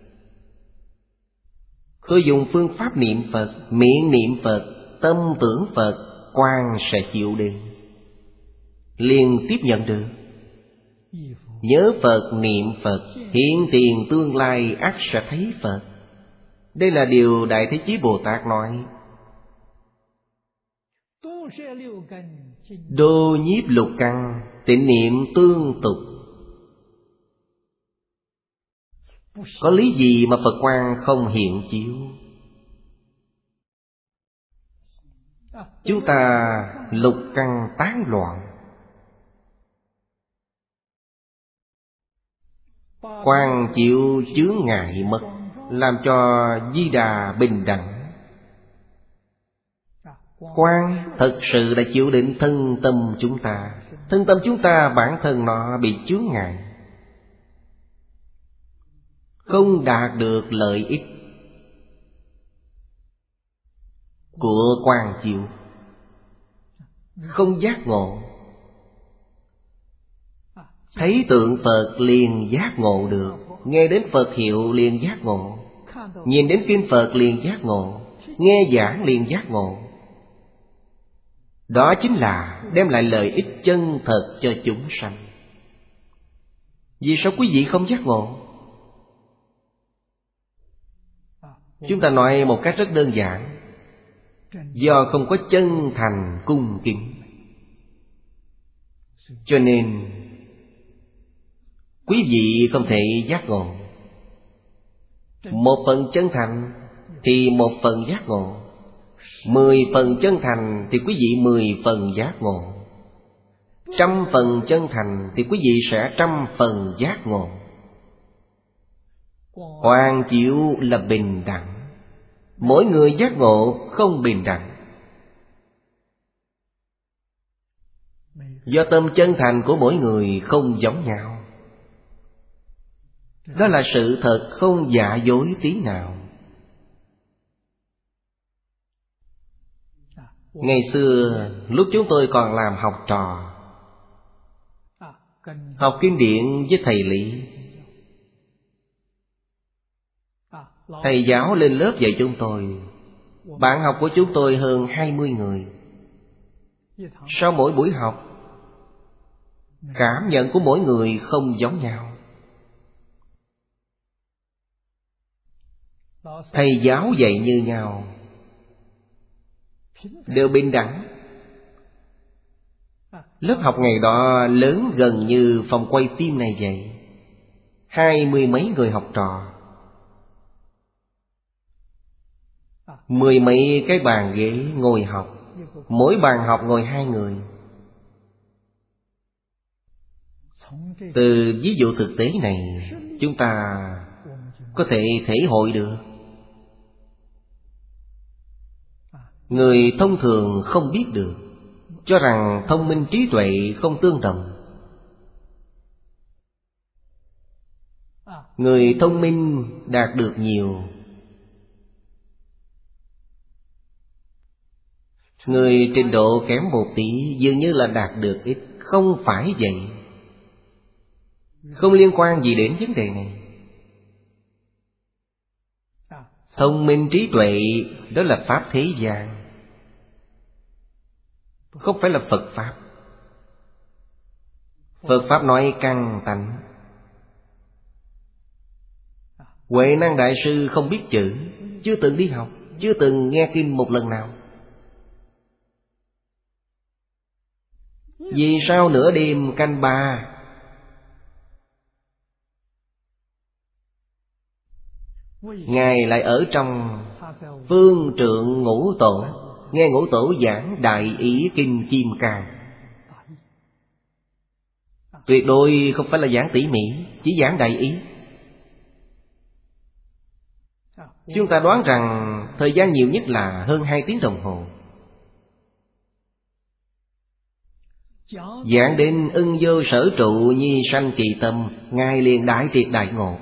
Tôi dùng phương pháp niệm Phật, miệng niệm Phật, tâm tưởng Phật, quang sẽ chịu đến, liền tiếp nhận được. Nhớ Phật, niệm Phật, hiện tiền tương lai ắt sẽ thấy Phật. Đây là điều Đại Thế Chí Bồ Tát nói. Đô nhiếp lục căn, tịnh niệm tương tục. Có lý gì mà Phật quang không hiện chiếu? Chúng ta lục căn tán loạn, quang chịu chướng ngại mất, làm cho Di Đà bình đẳng. Quang thật sự đã chịu định thân tâm chúng ta. Thân tâm chúng ta bản thân nó bị chướng ngại, không đạt được lợi ích của quang chiếu, không giác ngộ. Thấy tượng Phật liền giác ngộ được, nghe đến Phật hiệu liền giác ngộ, nhìn đến kinh Phật liền giác ngộ, nghe giảng liền giác ngộ. Đó chính là đem lại lợi ích chân thật cho chúng sanh. Vì sao quý vị không giác ngộ? Chúng ta nói một cách rất đơn giản, do không có chân thành cung kính. Cho nên quý vị không thể giác ngộ. Một phần chân thành thì một phần giác ngộ, 10 phần chân thành thì quý vị 10 phần giác ngộ, 100 phần chân thành thì quý vị sẽ 100 phần giác ngộ. Quang chiếu là bình đẳng, mỗi người giác ngộ không bình đẳng. Do tâm chân thành của mỗi người không giống nhau. Đó là sự thật, không giả dối tí nào. Ngày xưa lúc chúng tôi còn làm học trò, học kinh điển với thầy Lý, thầy giáo lên lớp dạy chúng tôi. Bạn học của chúng tôi hơn 20 người. Sau mỗi buổi học, cảm nhận của mỗi người không giống nhau. Thầy giáo dạy như nhau, đều bình đẳng. Lớp học ngày đó lớn gần như phòng quay phim này vậy. 20 mấy người học trò, 10 mấy cái bàn ghế ngồi học, mỗi bàn học ngồi 2 người. Từ ví dụ thực tế này, chúng ta có thể thể hội được. Người thông thường không biết được, cho rằng thông minh trí tuệ không tương đồng. Người thông minh đạt được nhiều, người trình độ kém một tí dường như là đạt được ít. Không phải vậy, không liên quan gì đến vấn đề này. Thông minh trí tuệ đó là pháp thế gian, không phải là Phật Pháp. Phật Pháp nói căn tánh. Huệ Năng Đại Sư không biết chữ, chưa từng đi học, chưa từng nghe kinh một lần nào. Vì sao nửa đêm canh 3 Ngài lại ở trong phương trượng ngũ tổ, nghe ngũ tổ giảng Đại Ý Kinh Kim Cang. Tuyệt đối không phải là giảng tỉ mỉ, chỉ giảng đại ý. Chúng ta đoán rằng thời gian nhiều nhất là hơn 2 tiếng đồng hồ. Giảng đến ưng vô sở trụ nhi sanh kỳ tâm, Ngài liền đại triệt đại ngộ.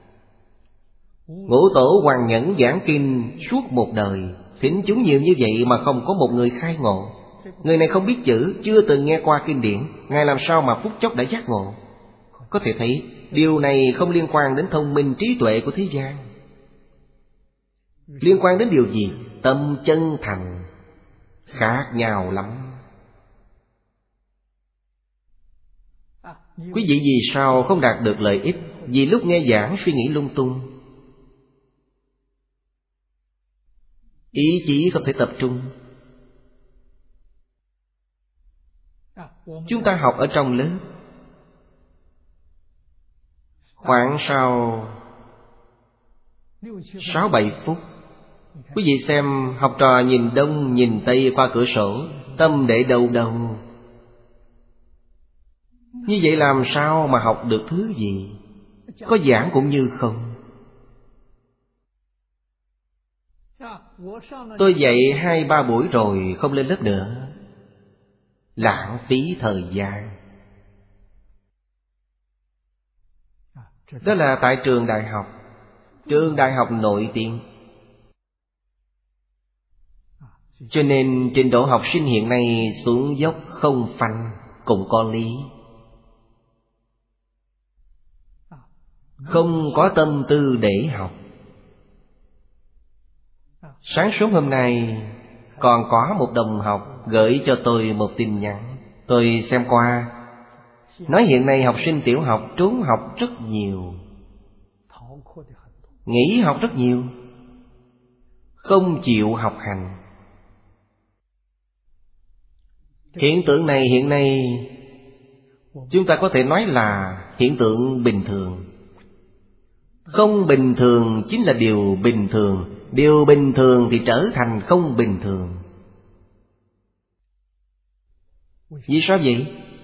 Ngũ tổ Hoàng Nhẫn giảng kinh suốt một đời, thính chúng nhiều như vậy mà không có một người khai ngộ. Người này không biết chữ, chưa từng nghe qua kinh điển, Ngài làm sao mà phút chốc đã giác ngộ? Có thể thấy điều này không liên quan đến thông minh trí tuệ của thế gian. Liên quan đến điều gì? Tâm chân thành. Khác nhau lắm. Quý vị vì sao không đạt được lợi ích? Vì lúc nghe giảng suy nghĩ lung tung, ý chí không thể tập trung. Chúng ta học ở trong lớp, khoảng sau 6-7 phút, quý vị xem học trò nhìn đông nhìn tây qua cửa sổ, tâm để đâu đâu. Như vậy làm sao mà học được thứ gì? Có giảng cũng như không. Tôi dạy 2-3 buổi rồi không lên lớp nữa, lãng phí thời gian. Đó là tại trường đại học, trường đại học nổi tiếng. Cho nên trình độ học sinh hiện nay xuống dốc không phanh cũng có lý. Không có tâm tư để học. Sáng sớm hôm nay còn có một đồng học gửi cho tôi một tin nhắn. Tôi xem qua, nói hiện nay học sinh tiểu học trốn học rất nhiều, nghỉ học rất nhiều, không chịu học hành. Hiện tượng này hiện nay chúng ta có thể nói là hiện tượng bình thường. Không bình thường chính là điều bình thường, điều bình thường thì trở thành không bình thường. Vì sao vậy?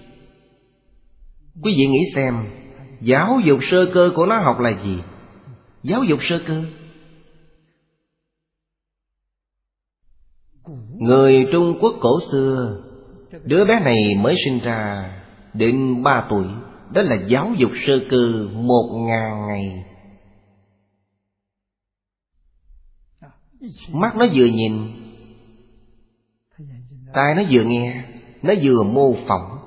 Quý vị nghĩ xem, giáo dục sơ cơ của nó học là gì? Giáo dục sơ cơ, người Trung Quốc cổ xưa, đứa bé này mới sinh ra đến 3 tuổi, đó là giáo dục sơ cơ 1000 ngày. Mắt nó vừa nhìn, tai nó vừa nghe, nó vừa mô phỏng.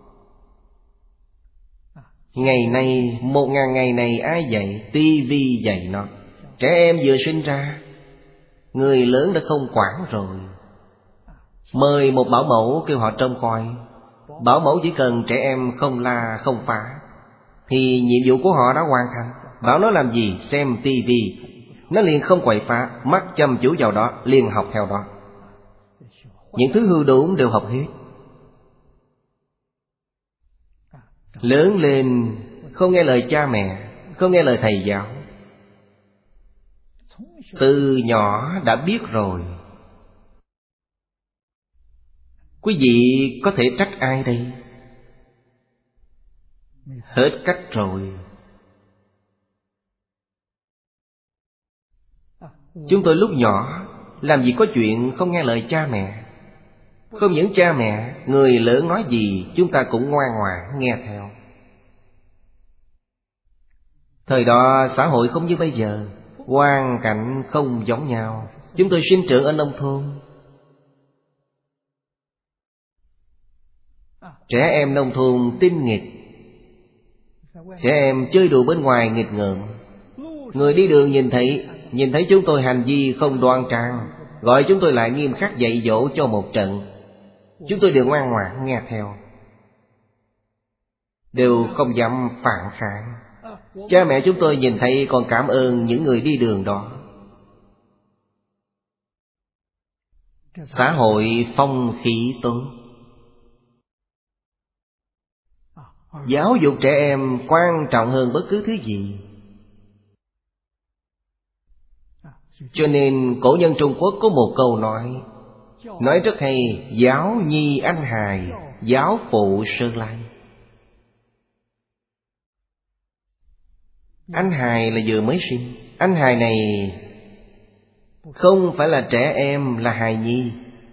Ngày nay 1000 ngày này ai dạy? Tivi dạy nó. Trẻ em vừa sinh ra, người lớn đã không quản rồi. Mời một bảo mẫu kêu họ trông coi. Bảo mẫu chỉ cần trẻ em không la không phá thì nhiệm vụ của họ đã hoàn thành. Bảo nó làm gì? Xem tivi, nó liền không quậy phá, mắt chăm chú vào đó, liền học theo đó. Những thứ hư đốn đều học hết. Lớn lên không nghe lời cha mẹ, không nghe lời thầy giáo, từ nhỏ đã biết rồi. Quý vị có thể trách ai đây? Hết cách rồi. Chúng tôi lúc nhỏ làm gì có chuyện không nghe lời cha mẹ. Không những cha mẹ, người lớn nói gì chúng ta cũng ngoan ngoãn nghe theo. Thời đó xã hội không như bây giờ, hoàn cảnh không giống nhau. Chúng tôi sinh trưởng ở nông thôn. Trẻ em nông thôn tinh nghịch, trẻ em chơi đùa bên ngoài nghịch ngợm. Người đi đường nhìn thấy chúng tôi hành vi không đoan trang, gọi chúng tôi lại nghiêm khắc dạy dỗ cho một trận. Chúng tôi đều ngoan ngoãn nghe theo, đều không dám phản kháng. Cha mẹ chúng tôi nhìn thấy còn cảm ơn những người đi đường đó. Xã hội phong khí tốt. Giáo dục trẻ em quan trọng hơn bất cứ thứ gì. Cho nên cổ nhân Trung Quốc có một câu nói rất hay: giáo nhi anh hài, giáo phụ sơ lai. Anh hài là vừa mới sinh. Anh hài này không phải là trẻ em, là hài nhi.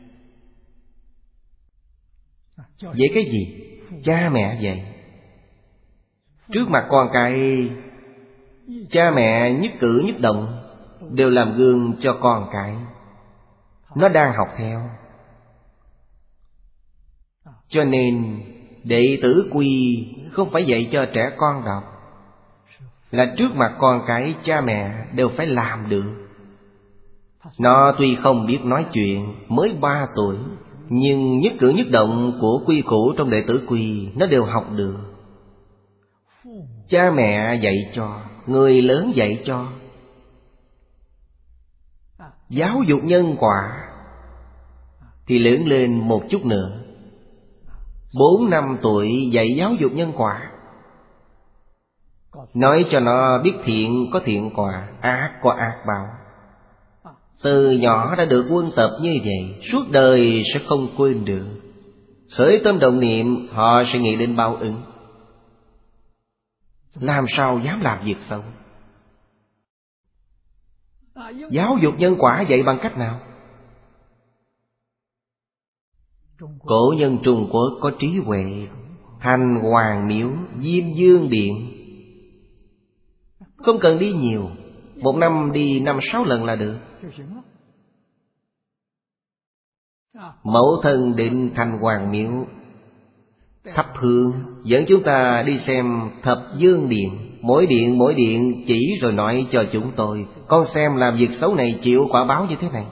Vậy cái gì? Cha mẹ vậy. Trước mặt con cái, cha mẹ nhất cử nhất động đều làm gương cho con cái. Nó đang học theo. Cho nên đệ tử quy không phải dạy cho trẻ con đọc, là trước mặt con cái cha mẹ đều phải làm được. Nó tuy không biết nói chuyện, mới 3 tuổi, nhưng nhất cử nhất động của quy củ trong đệ tử quy nó đều học được. Cha mẹ dạy cho, người lớn dạy cho. Giáo dục nhân quả thì lớn lên một chút nữa, 4-5 tuổi dạy giáo dục nhân quả. Nói cho nó biết thiện có thiện quả, ác có ác báo. Từ nhỏ đã được huân tập như vậy, suốt đời sẽ không quên được. Khởi tâm động niệm họ sẽ nghĩ đến báo ứng. Làm sao dám làm việc xấu? Giáo dục nhân quả dạy bằng cách nào? Cổ nhân Trung Quốc có trí huệ. Thành Hoàng Miếu, Diêm Dương Điện, không cần đi nhiều, một năm đi 5-6 lần là được. Mẫu thân đến Thành Hoàng Miếu thắp hương, dẫn chúng ta đi xem Thập Dương Điện. Mỗi điện chỉ rồi nói cho chúng tôi: con xem làm việc xấu này chịu quả báo như thế này.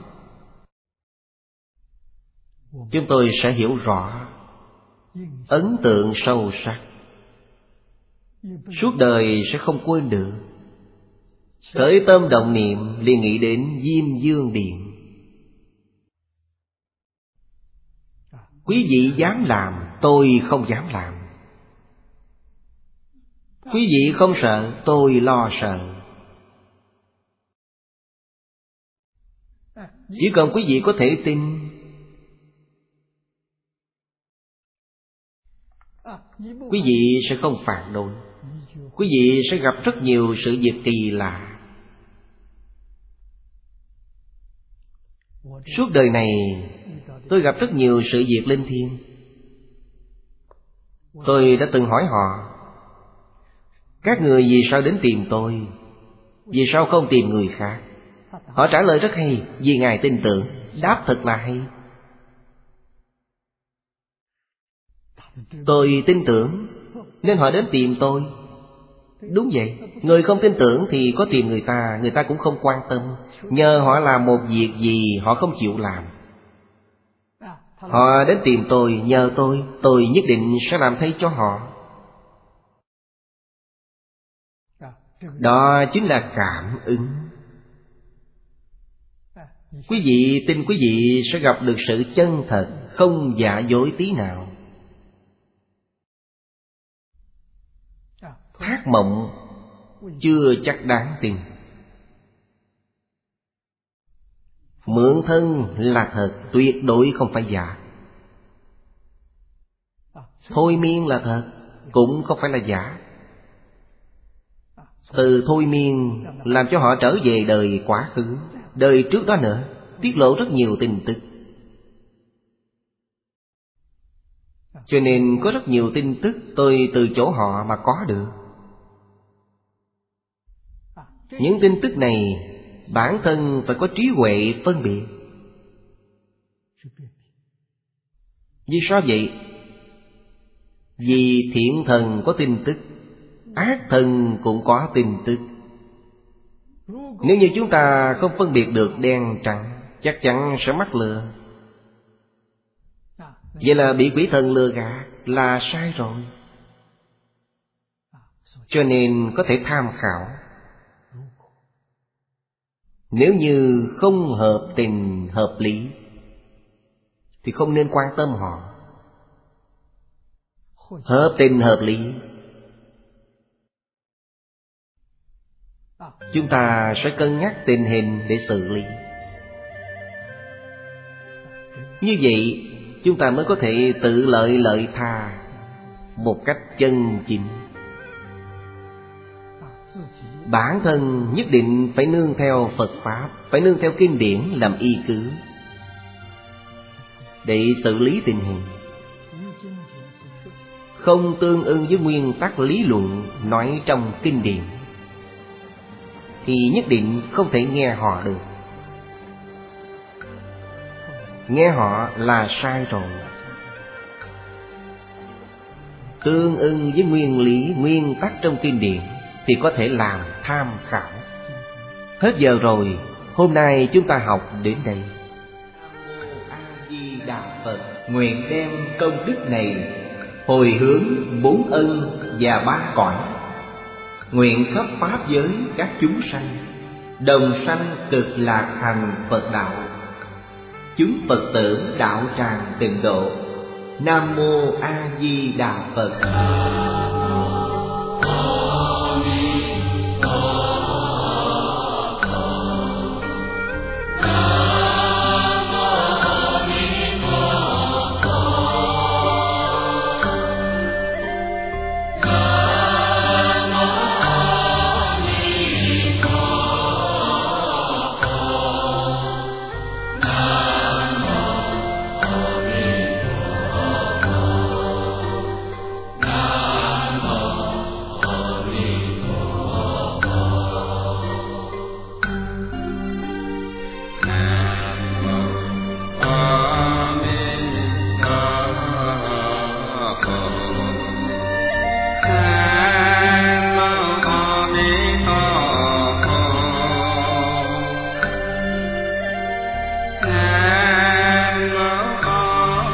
Chúng tôi sẽ hiểu rõ, ấn tượng sâu sắc, suốt đời sẽ không quên được. Khởi tâm động niệm liền nghĩ đến Diêm Dương Điện. Quý vị dám làm, tôi không dám làm. Quý vị không sợ, tôi lo sợ. Chỉ cần quý vị có thể tin, quý vị sẽ không phản đối. Quý vị sẽ gặp rất nhiều sự việc kỳ lạ. Suốt đời này tôi gặp rất nhiều sự việc linh thiêng. Tôi đã từng hỏi họ: các người vì sao đến tìm tôi? Vì sao không tìm người khác? Họ trả lời rất hay: vì Ngài tin tưởng. Đáp thật là hay. Tôi tin tưởng nên họ đến tìm tôi. Đúng vậy. Người không tin tưởng thì có tìm người ta cũng không quan tâm. Nhờ họ làm một việc gì họ không chịu làm. Họ đến tìm tôi, nhờ tôi nhất định sẽ làm thay cho họ. Đó chính là cảm ứng. Quý vị tin quý vị sẽ gặp được sự chân thật, không giả dối tí nào. Thác mộng chưa chắc đáng tin. Mượn thân là thật, tuyệt đối không phải giả. Thôi miên là thật, cũng không phải là giả. Từ thôi miên làm cho họ trở về đời quá khứ, đời trước đó nữa, tiết lộ rất nhiều tin tức. Cho nên có rất nhiều tin tức tôi từ chỗ họ mà có được. Những tin tức này bản thân phải có trí huệ phân biệt. Vì sao vậy? Vì thiện thần có tin tức, ác thần cũng có tin tức. Nếu như chúng ta không phân biệt được đen trắng, chắc chắn sẽ mắc lừa. Vậy là bị quỷ thần lừa gạt là sai rồi. cho nên có thể tham khảo. Nếu như không hợp tình hợp lý thì không nên quan tâm họ. Hợp tình hợp lý, chúng ta sẽ cân nhắc tình hình để xử lý. Như vậy chúng ta mới có thể tự lợi lợi tha một cách chân chính. Bản thân nhất định phải nương theo Phật Pháp, phải nương theo kinh điển làm y cứ để xử lý tình hình. Không tương ưng với nguyên tắc lý luận nói trong kinh điển thì nhất định không thể nghe họ được. Nghe họ là sai rồi. Tương ưng với nguyên lý, nguyên tắc trong kinh điển thì có thể làm tham khảo. Hết giờ rồi, hôm nay chúng ta học đến đây. A-di-đà Phật, nguyện đem công đức này hồi hướng 4 ân và 3 cõi, nguyện khắp pháp giới các chúng sanh đồng sanh cực lạc thành Phật đạo, chúng Phật tử đạo tràng tịnh độ. Nam mô A Di Đà Phật.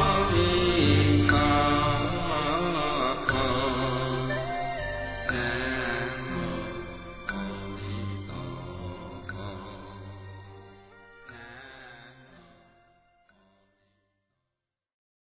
Nam